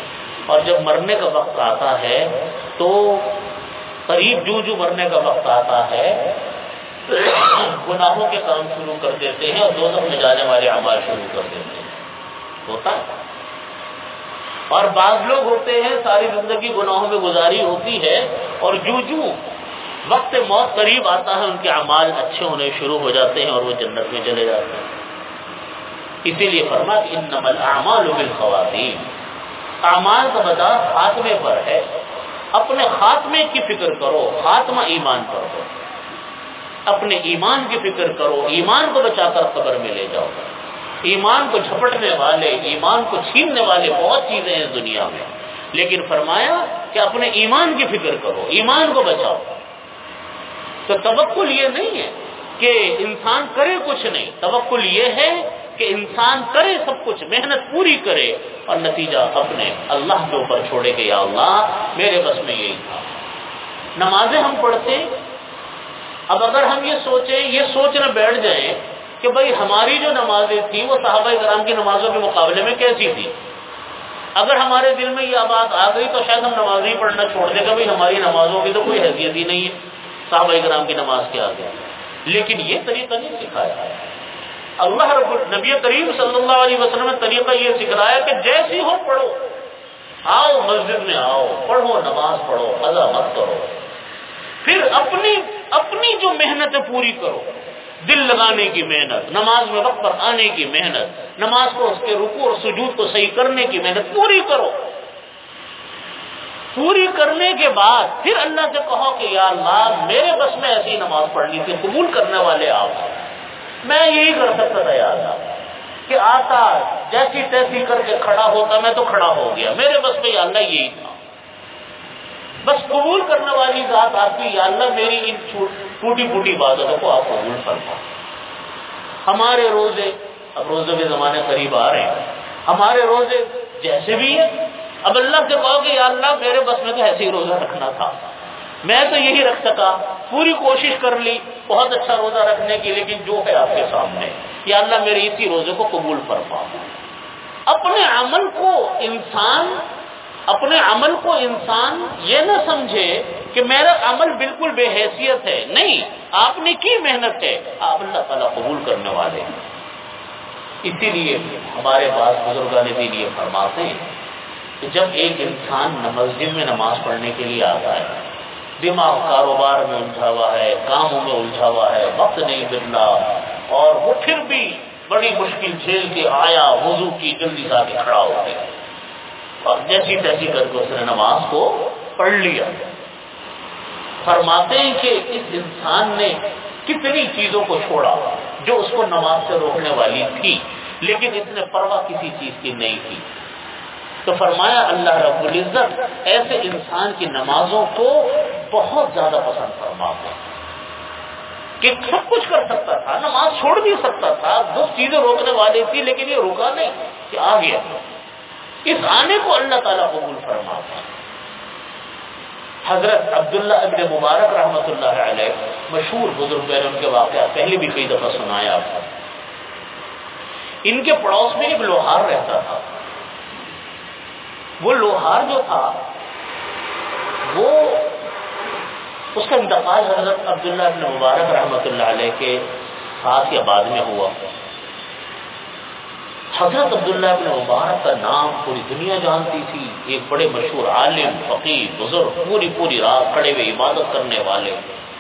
اور جب مرنے کا وقت آتا ہے تو قریب جو جو مرنے کا وقت آتا ہے گناہوں کے کام شروع کر دیتے ہیں اور دوزخ میں جانے والے اعمال شروع کر دیتے ہیں. ہوتا ہے. اور بعض لوگ ہوتے ہیں ساری زندگی گناہوں میں گزاری ہوتی ہے اور جو جو وقت موت قریب آتا ہے ان کے اعمال اچھے ہونے شروع ہو جاتے ہیں اور وہ جنت میں چلے جاتے ہیں. اسی لیے فرمایا کہ انما الاعمال بالخواتیم، اعمال کا بتا خاتمے پر ہے. اپنے خاتمے کی فکر کرو، خاتمہ ایمان پر ہو. اپنے ایمان کی فکر کرو، ایمان کو بچا کر قبر میں لے جاؤ. ایمان کو جھپٹنے والے، ایمان کو چھیننے والے بہت چیزیں ہیں دنیا میں، لیکن فرمایا کہ اپنے ایمان کی فکر کرو، ایمان کو بچاؤ. تو توکل یہ نہیں ہے کہ انسان کرے کچھ نہیں، توکل یہ ہے کہ انسان کرے سب کچھ، محنت پوری کرے اور نتیجہ اپنے اللہ کے اوپر چھوڑے کہ یا اللہ میرے بس میں یہی تھا. نمازیں ہم پڑھتے، اب اگر ہم یہ سوچیں، یہ سوچنا بیٹھ جائیں کہ بھئی ہماری جو نمازیں تھیں وہ صحابہ کرام کی نمازوں کے مقابلے میں کیسی تھی، اگر ہمارے دل میں یہ بات آ گئی تو شاید ہم نماز ہی پڑھنا چھوڑ دیں کہ بھئی ہماری نمازوں کی تو کوئی حیثیت ہی نہیں ہے صحابہ کرام کی نماز کے آگے. لیکن یہ طریقہ نہیں سکھایا ہے. اللہ رب نبی کریم صلی اللہ علیہ وسلم نے طریقہ یہ سکھایا کہ جیسی ہو پڑھو، آؤ مسجد میں آؤ، پڑھو، نماز پڑھو، قضا مت کرو. پھر اپنی اپنی جو محنتیں پوری کرو، دل لگانے کی محنت، نماز میں وقت پر آنے کی محنت، نماز کو اس کے رکوع اور سجود کو صحیح کرنے کی محنت پوری کرو. پوری کرنے کے بعد پھر اللہ سے کہو کہ یا اللہ میرے بس میں ایسی نماز پڑھنی تھی، قبول کرنے والے آپ، میں یہی کر سکتا تھا یا اللہ کہ آتا جیسی تیسی کر کے کھڑا ہوتا، میں تو کھڑا ہو گیا، میرے بس میں یا اللہ یہی تھا. بس قبول کرنے والی ذات آپ کی، یا اللہ میری ان ٹوٹی پھوٹی باتوں کو آپ قبول فرما. ہمارے روزے، اب روزے کے زمانے قریب آ رہے ہیں، ہمارے روزے جیسے بھی ہیں، اب اللہ سے کہو کہ یا اللہ میرے بس میں تو ایسے ہی روزہ رکھنا تھا، میں تو یہی رکھ سکا، پوری کوشش کر لی بہت اچھا روزہ رکھنے کی، لیکن جو ہے آپ کے سامنے، یا اللہ میرے اسی روزے کو قبول فرما. اپنے عمل کو انسان اپنے عمل کو انسان یہ نہ سمجھے کہ میرا عمل بالکل بے حیثیت ہے، نہیں، آپ نے کی محنت ہے، آپ اللہ تعالیٰ قبول کرنے والے ہیں. اسی لیے ہمارے پاس بزرگان دین یہ فرماتے ہیں کہ جب ایک انسان مسجد میں نماز پڑھنے کے لیے آتا ہے، دماغ کاروبار میں الجھا ہوا ہے، کاموں میں الجھا ہوا ہے، وقت نہیں مل رہا، اور وہ پھر بھی بڑی مشکل جھیل کے آیا، وضو کی، جلدی سے آگے کھڑا ہو گیا اور جیسی تیسی کر کے اس نے نماز کو پڑھ لیا. فرماتے ہیں کہ اس انسان نے کتنی چیزوں کو چھوڑا جو اس کو نماز سے روکنے والی تھی، لیکن اس نے پرواہ کسی چیز کی نہیں کی. تو فرمایا اللہ رب العزت ایسے انسان کی نمازوں کو بہت زیادہ پسند فرماتا ہے کہ سب کچھ کر سکتا تھا، نماز چھوڑ بھی سکتا تھا، دو چیزیں روکنے والی تھی، لیکن یہ رکا نہیں کہ آ گیا. اس آنے کو اللہ تعالیٰ قبول فرماتا ہے. حضرت عبداللہ ابن مبارک رحمۃ اللہ علیہ مشہور بزرگ ہیں، ان کے واقعات پہلے بھی کئی دفعہ سنایا آپ کو. ان کے پڑوس میں ایک لوہار رہتا تھا. وہ لوہار جو تھا وہ اس کا انتقال حضرت عبداللہ ابن مبارک رحمۃ اللہ علیہ کے ساتھ یا بعد میں ہوا. حضرت عبداللہ ابن مبارک کا نام پوری دنیا جانتی تھی، ایک بڑے مشہور عالم، فقیہ، بزرگ، پوری پوری رات کھڑے ہوئے عبادت کرنے والے.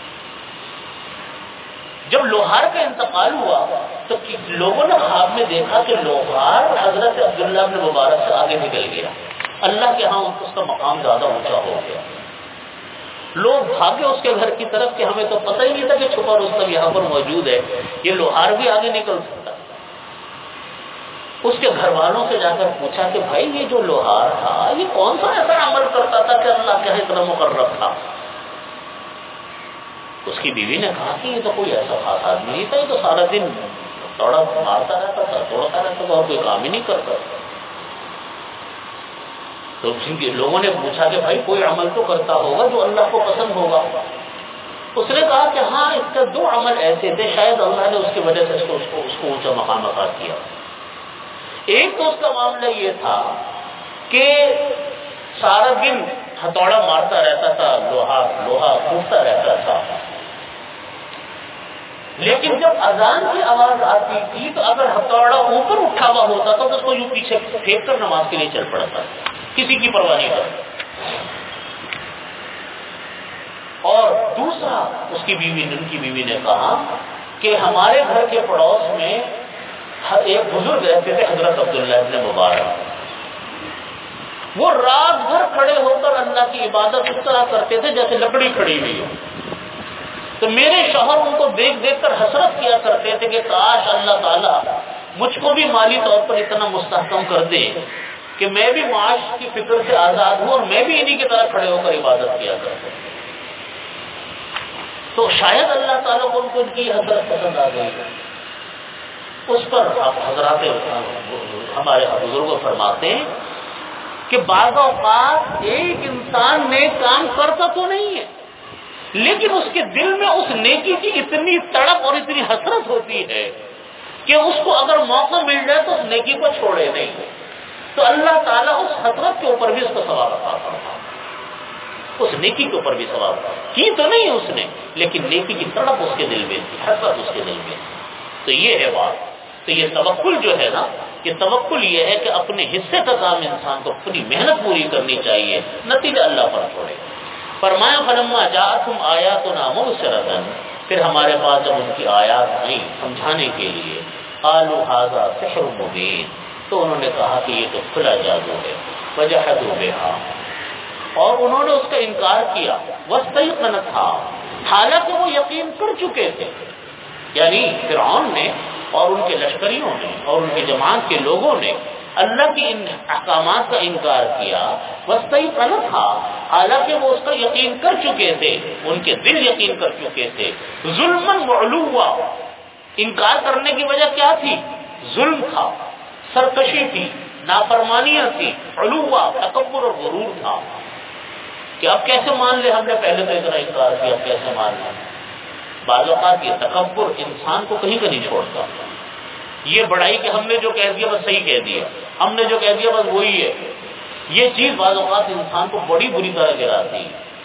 جب لوہار کا انتقال ہوا تو لوگوں نے خواب میں دیکھا کہ لوہار حضرت عبداللہ ابن مبارک سے آگے نکل گیا، اللہ کے ہاں اس کا مقام زیادہ اونچا ہو گیا. لوگ بھاگے اس کے گھر کی طرف کہ ہمیں تو پتہ ہی نہیں تھا کہ چھپا رستم یہاں پر موجود ہے، یہ لوہار بھی آگے نکل سکتا. اس کے گھر والوں سے جا کر پوچھا کہ بھائی یہ جو لوہار تھا یہ کون سا ایسا عمل کرتا تھا کہ اللہ کے اتنا مقرب تھا؟ اس کی بیوی نے کہا کہ یہ تو کوئی ایسا خاص آدمی نہیں تھا، یہ تو سارا دن دوڑا مارتا رہتا تھا، دوڑتا رہتا تھا اور کوئی کام ہی نہیں کرتا تھا. تو لوگوں نے پوچھا کہ بھائی کوئی عمل تو کرتا ہوگا جو اللہ کو پسند ہوگا. اس نے کہا کہ ہاں اس کا دو عمل ایسے تھے شاید اللہ نے اس کی وجہ سے اس کو اس کو, اس کو اونچا مقام عطا کیا. ایک تو اس کا معاملہ یہ تھا کہ سارا دن ہتھوڑا مارتا رہتا تھا، لوہا لوہا پھوٹتا رہتا تھا، لیکن جب اذان کی آواز آتی تھی تو اگر ہتھوڑا اوپر اٹھا ہوا ہوتا تھا تو اس کو یوں پیچھے پھینک کر نماز کے لیے چل پڑتا، کسی کی پرواہ نہیں کرتا۔ اور دوسرا اس کی بیوی نے، ان کی بیوی نے کہا کہ ہمارے گھر کے پڑوس میں ایک بزرگ رہتے تھے حضرت عبداللہ ابن مبارک، وہ رات بھر کھڑے ہو کر اللہ کی عبادت اس طرح کرتے تھے جیسے لکڑی کھڑی ہوئی ہو۔ تو میرے شوہر ان کو دیکھ دیکھ کر حسرت کیا کرتے تھے کہ کاش اللہ تعالیٰ مجھ کو بھی مالی طور پر اتنا مستحکم کر دے کہ میں بھی معاش کی فکر سے آزاد ہوں اور میں بھی انہی کی طرح کھڑے ہو کر عبادت کیا کرتا ہوں۔ تو شاید اللہ تعالیٰ کو ان کو ان کی حضرت پسند آ گئی، اس پر حضرات ہمارے بزرگ فرماتے ہیں کہ بعض اوقات ایک انسان نیک کام کرتا تو نہیں ہے، لیکن اس کے دل میں اس نیکی کی اتنی تڑپ اور اتنی حسرت ہوتی ہے کہ اس کو اگر موقع مل جائے تو اس نیکی کو چھوڑے نہیں، تو اللہ تعالیٰ اس حسرت کے اوپر بھی اس کو ثواب عطا کرتا ہے، اس نیکی کے اوپر بھی ثواب کی تو نہیں اس نے، لیکن نیکی کی تڑپ اس کے دل میں تھی، حسرت اس کے دل میں تھی۔ تو یہ ہے بات۔ تو یہ توکل جو ہے نا، یہ توکل یہ ہے کہ اپنے حصے کا کام انسان کو اپنی محنت پوری کرنی چاہیے، نتیجہ اللہ پر چھوڑے۔ فرمایا فلما جاءتهم آیاتنا مبصرۃ، پھر ہمارے پاس جب ان کی آیات آئیں سمجھانے کے لیے، قالوا ھذا سحر مبین، تو انہوں نے کہا کہ یہ تو کھلا جادو ہے، وجحدوا بها، اور انہوں نے اس کا انکار کیا، واستيقنتها، حالانکہ وہ یقین کر چکے تھے، یعنی فرعون نے اور ان کے لشکریوں نے اور ان کی جماعت کے لوگوں نے اللہ کی ان احکامات کا انکار کیا، واستيقنتها، حالانکہ وہ اس کا یقین کر چکے تھے، ان کے دل یقین کر چکے تھے، ظلما وعلوا، انکار کرنے کی وجہ کیا تھی؟ ظلم تھا، سرکشی تھی، نافرمانیاں تھی، علوا تکبر اور غرور تھا کہ اب کیسے مان لے، ہم نے پہلے تو اتنا انکار کیا، اب کیسے مان لیں۔ بعض اوقات یہ تکبر انسان کو کہیں کا نہیں چھوڑتا، یہ بڑائی کہ ہم نے جو کہہ دیا بس صحیح کہہ دیا، ہم نے جو کہہ دیا بس وہی ہے، یہ چیز بعض اوقات انسان کو بڑی بری طرح گراتی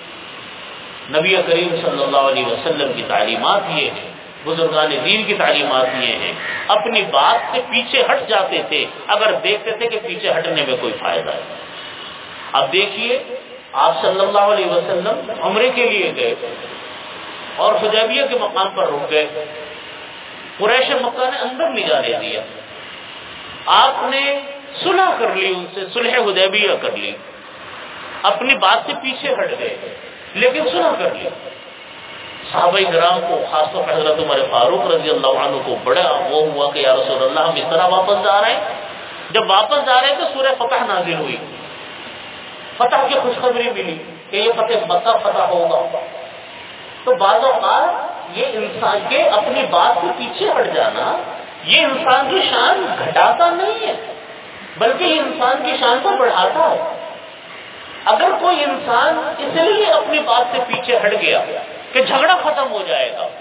ہے۔ نبی کریم صلی اللہ علیہ وسلم کی تعلیمات یہ ہیں، بزرگان دین کی تعلیمات یہ ہیں، اپنی بات سے پیچھے ہٹ جاتے تھے اگر دیکھتے تھے کہ پیچھے ہٹنے میں کوئی فائدہ ہے۔ اب دیکھیے آپ صلی اللہ علیہ وسلم عمرے کے لیے گئے اور حدیبیہ کے مقام پر رک گئے، قریش مکہ نے اندر نہیں جانے دیا، آپ نے صلح کر لی، ان سے صلح حدیبیہ کر لی، اپنی بات سے پیچھے ہٹ گئے لیکن صلح کر لی۔ صحابہ کرام کو، خاص طور پر حضرت عمر فاروق رضی اللہ عنہ کو بڑا وہ ہوا کہ یا رسول اللہ ہم اس طرح واپس جا رہے ہیں۔ جب واپس جا رہے تو سورہ فتح نازل ہوئی، فتح کی خوشخبری ملی کہ یہ فتح مکہ فتح ہوگا۔ تو بعض اوقات یہ انسان کے اپنی بات سے پیچھے ہٹ جانا یہ انسان کی شان گھٹاتا نہیں ہے بلکہ یہ انسان کی شان کو بڑھاتا ہے۔ اگر کوئی انسان اس لیے اپنی بات سے پیچھے ہٹ گیا کہ جھگڑا ختم ہو جائے گا،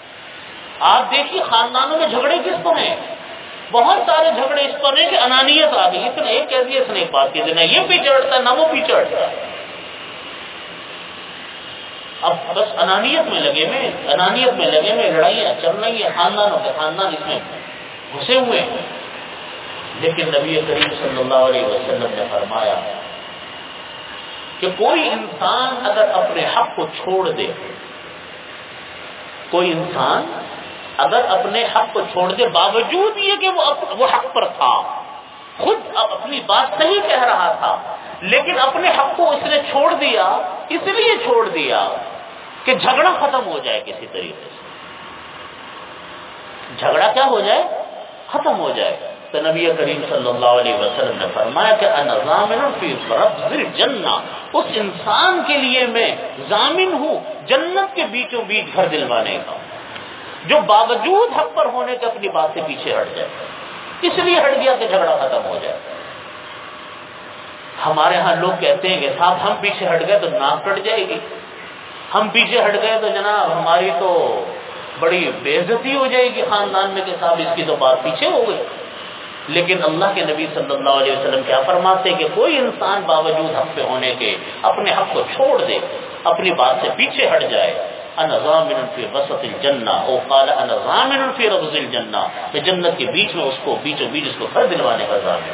آپ دیکھیے خاندانوں میں جھگڑے کس پر ہیں، بہت سارے جھگڑے اس پر ہیں کہ انانیت آ گئی، اس نے ایک کہہ دیا، اس نے ایک بات کہہ دی، نہ یہ پیچھے ہٹتا ہے نہ وہ پیچھے ہٹتا ہے، اب بس انانیت میں لگے میں انانیت میں لگے میں لڑائیاں چل رہی ہیں، خاندانوں کے خاندان اس میں گھسے ہوئے ہیں۔ لیکن نبی کریم صلی اللہ علیہ وسلم نے فرمایا کہ کوئی انسان اگر اپنے حق کو چھوڑ دے، کوئی انسان اگر اپنے حق کو چھوڑ دے باوجود یہ کہ وہ وہ حق پر تھا، خود اب اپنی بات صحیح کہہ رہا تھا، لیکن اپنے حق کو اس نے چھوڑ دیا، اس لیے چھوڑ دیا کہ جھگڑا ختم ہو جائے، کسی طریقے سے جھگڑا کیا ہو جائے، ختم ہو جائے۔ تو نبی کریم صلی اللہ علیہ وسلم نے فرمایا کہ انا ضامن فی ربض الجنہ، اس انسان کے لیے میں ضامن ہوں جنت کے بیچوں بیچ گھر دلوانے کا، جو باوجود حق پر ہونے کے اپنی بات سے پیچھے ہٹ جائے، اس لیے ہٹ گیا کہ جھگڑا ختم ہو جائے۔ ہمارے ہاں لوگ کہتے ہیں کہ صاحب ہم پیچھے ہٹ گئے تو ناک کٹ جائے گی، ہم پیچھے ہٹ گئے تو جناب ہماری تو بڑی بے عزتی ہو جائے گی خاندان میں کہ صاحب اس کی تو بات پیچھے ہو گئی۔ لیکن اللہ کے نبی صلی اللہ علیہ وسلم کیا فرماتے کہ کوئی انسان باوجود حق پہ ہونے کے اپنے حق کو چھوڑ دے، اپنی بات سے پیچھے ہٹ جائے، انا ضامن فی وسط الجنہ او قال انا ضامن فی ربض الجنہ، کہ جنت کے بیچ میں اس کو بیچوں بیچ اس کو گھر دلوانے کا ضامن۔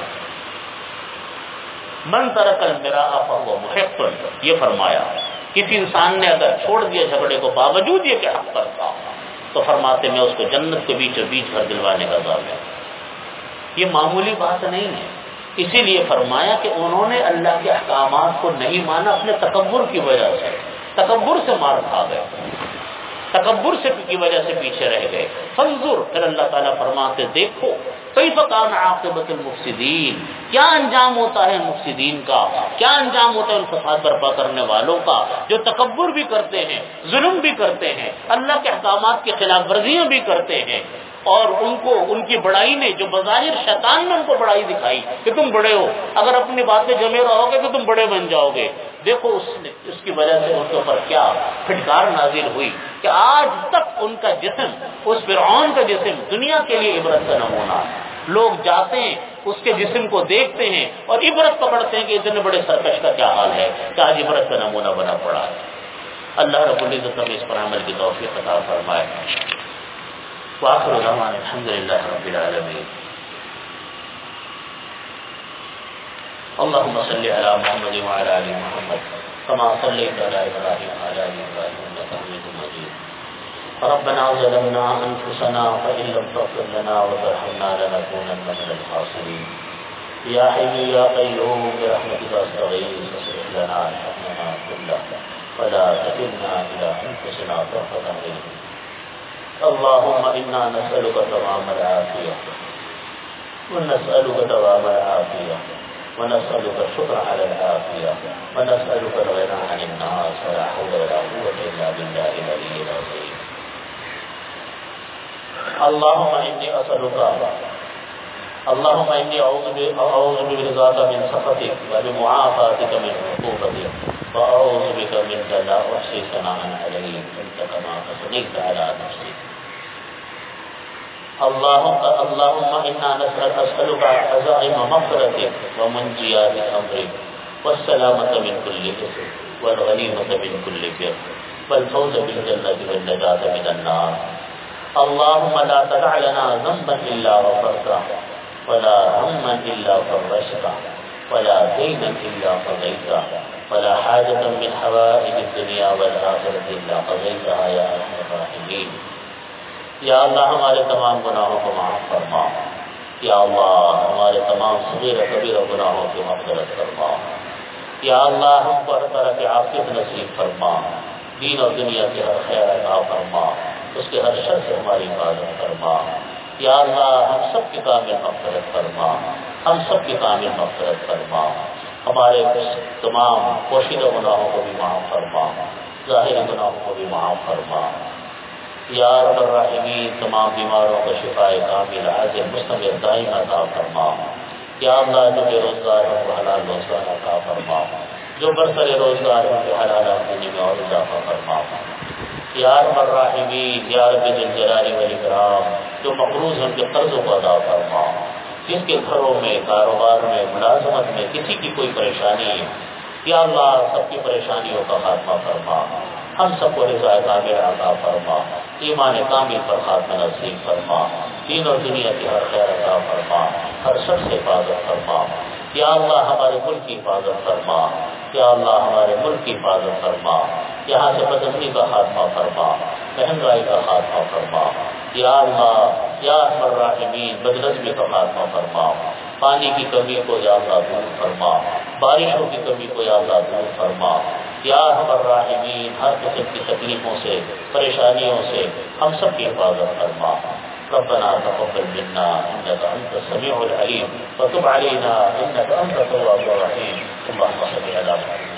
من ترک المراء فهو محق، یہ فرمایا کسی انسان نے اگر چھوڑ دیا جھگڑے کو باوجود یہ کہ حق کرتا تو فرماتے میں اس کو جنت کے بیچوں بیچ گھر دلوانے کا ضامن۔ یہ معمولی بات نہیں ہے، اسی لیے فرمایا کہ انہوں نے اللہ کے احکامات کو نہیں مانا اپنے تکبر کی وجہ سے، تکبر سے مار کھا گئے، تکبر سے کی وجہ سے پیچھے رہ گئے۔ فانظر، پھر اللہ تعالیٰ فرماتے دیکھو کیف کان عاقبۃ المفسدین، کیا انجام ہوتا ہے مفسدین کا، کیا انجام ہوتا ہے ان فساد برپا کرنے والوں کا جو تکبر بھی کرتے ہیں، ظلم بھی کرتے ہیں، اللہ کے احکامات کی خلاف ورزیاں بھی کرتے ہیں، اور ان کو ان کی بڑائی نے جو بظاہر شیطان نے ان کو بڑائی دکھائی کہ تم بڑے ہو، اگر اپنی بات میں جمے رہو گے تو تم بڑے بن جاؤ گے، دیکھو اس نے اس کی وجہ سے ان کے اوپر کیا پھٹکار نازل ہوئی کہ آج تک ان کا جسم، اس فرعون کا جسم دنیا کے لیے عبرت کا نمونہ ہے۔ لوگ جاتے ہیں اس کے جسم کو دیکھتے ہیں اور عبرت پکڑتے ہیں کہ اتنے بڑے سرکش کا کیا حال ہے کہ آج عبرت کا نمونہ بنا پڑا ہے۔ اللہ رب العزت ہمیں اس پر عمل کی توفیق عطا فرمائے۔ وآخر دعوانا الحمد لله رب العالمين۔ اللهم صل على محمد وعلى آل محمد كما صليت على إبراهيم وعلى آل إبراهيم إنك حميد مجيد۔ ربنا ظلمنا أنفسنا فإن لم تغفر لنا وترحمنا لنكونن من الخاسرين۔ يا حي يا قيوم برحمتك أستغيث فاصلح لنا شأننا كله ولا تكلنا إلى أنفسنا طرفة عين۔ اللهم إنا نسألك تمام العافية ونسألك دوام العافية ونسألك الشكر على العافية ونسألك الغنى عن الناس ولا حول ولا قوة إلا بالله العلي العظيم۔ اللهم إني أسألك اللهم إني أعوذ برضاك من سخطك وبمعافاتك من عقوبتك وأعوذ بك منك لا أحصي ثناء عليك أنت كما أثنيت على نفسك۔ اللهم اللهم إنا نسألك عزائم مغفرتك ومنجيات أمرك والسلامة من كل إثم والغنيمة من كل بر والفوز بالجنة والنجاة من النار۔ اللهم لا تدع لنا ذنبا إلا غفرته ولا هما إلا فرجته ولا دينا إلا قضيته ولا حاجة من حوائج الدنيا والآخرة إلا قضيتها يا أرحم الراحمين۔ یا اللہ ہمارے تمام گناہوں کو معاف فرما، یا اللہ ہمارے تمام صغیر کبیرہ گناہوں کی مغفرت فرما، یا اللہ ہم کو ہر طرح کے عافیت نصیب فرما، دین اور دنیا کے ہر خیر عطا فرما، اس کے ہر شر سے ہماری حفاظت فرما، یا اللہ ہم سب کی کامل مغفرت فرما، ہم سب کی کامل مغفرت فرما، ہمارے تمام پوشیدہ گناہوں کو بھی معاف فرما، ظاہری گناہوں کو بھی معاف فرما، یا رب الراحمین تمام بیماروں کو شفاء کامل عاجل مستمر دائم عطا فرما، یا اللہ جو بے روزگار ہوں کو حلال روزگار عطا فرما، جو برسر روزگار ہوں کو حلال آمدنی میں اور اضافہ فرما، یا رب الراحمین یا رب ذی الجلال والاکرام جو مقروض ہیں ان کے قرضوں کو ادا فرما، جس کے گھروں میں کاروبار میں ملازمت میں کسی کی کوئی پریشانی ہے یا اللہ سب کی پریشانیوں کا خاتمہ فرما، ہم سب کو رضا کامل عطا فرما، ایمان کامل پر خاتمہ نصیب فرما، دین اور دنیا کی ہر خیر عطا فرما، ہر شر سے حفاظت فرما، یا اللہ ہمارے ملک کی حفاظت فرما، یا اللہ ہمارے ملک کی حفاظت فرما، یہاں سے بدمنی کا خاتمہ فرما، مہنگائی کا خاتمہ فرما، یا اللہ یا ارحم الراحمین بدنظمی کا خاتمہ فرما، پانی کی کمی کو یا اللہ دور فرما، بارشوں کی کمی کو یا اللہ دور فرما، یا ارحم الراحمین ہر قسم کی تکلیفوں سے پریشانیوں سے ہم سب کی حفاظت فرما۔ ربنا تقبل منا انك انت السميع العليم وتب علينا انك انت التواب الرحيم۔ اللهم صل على محمد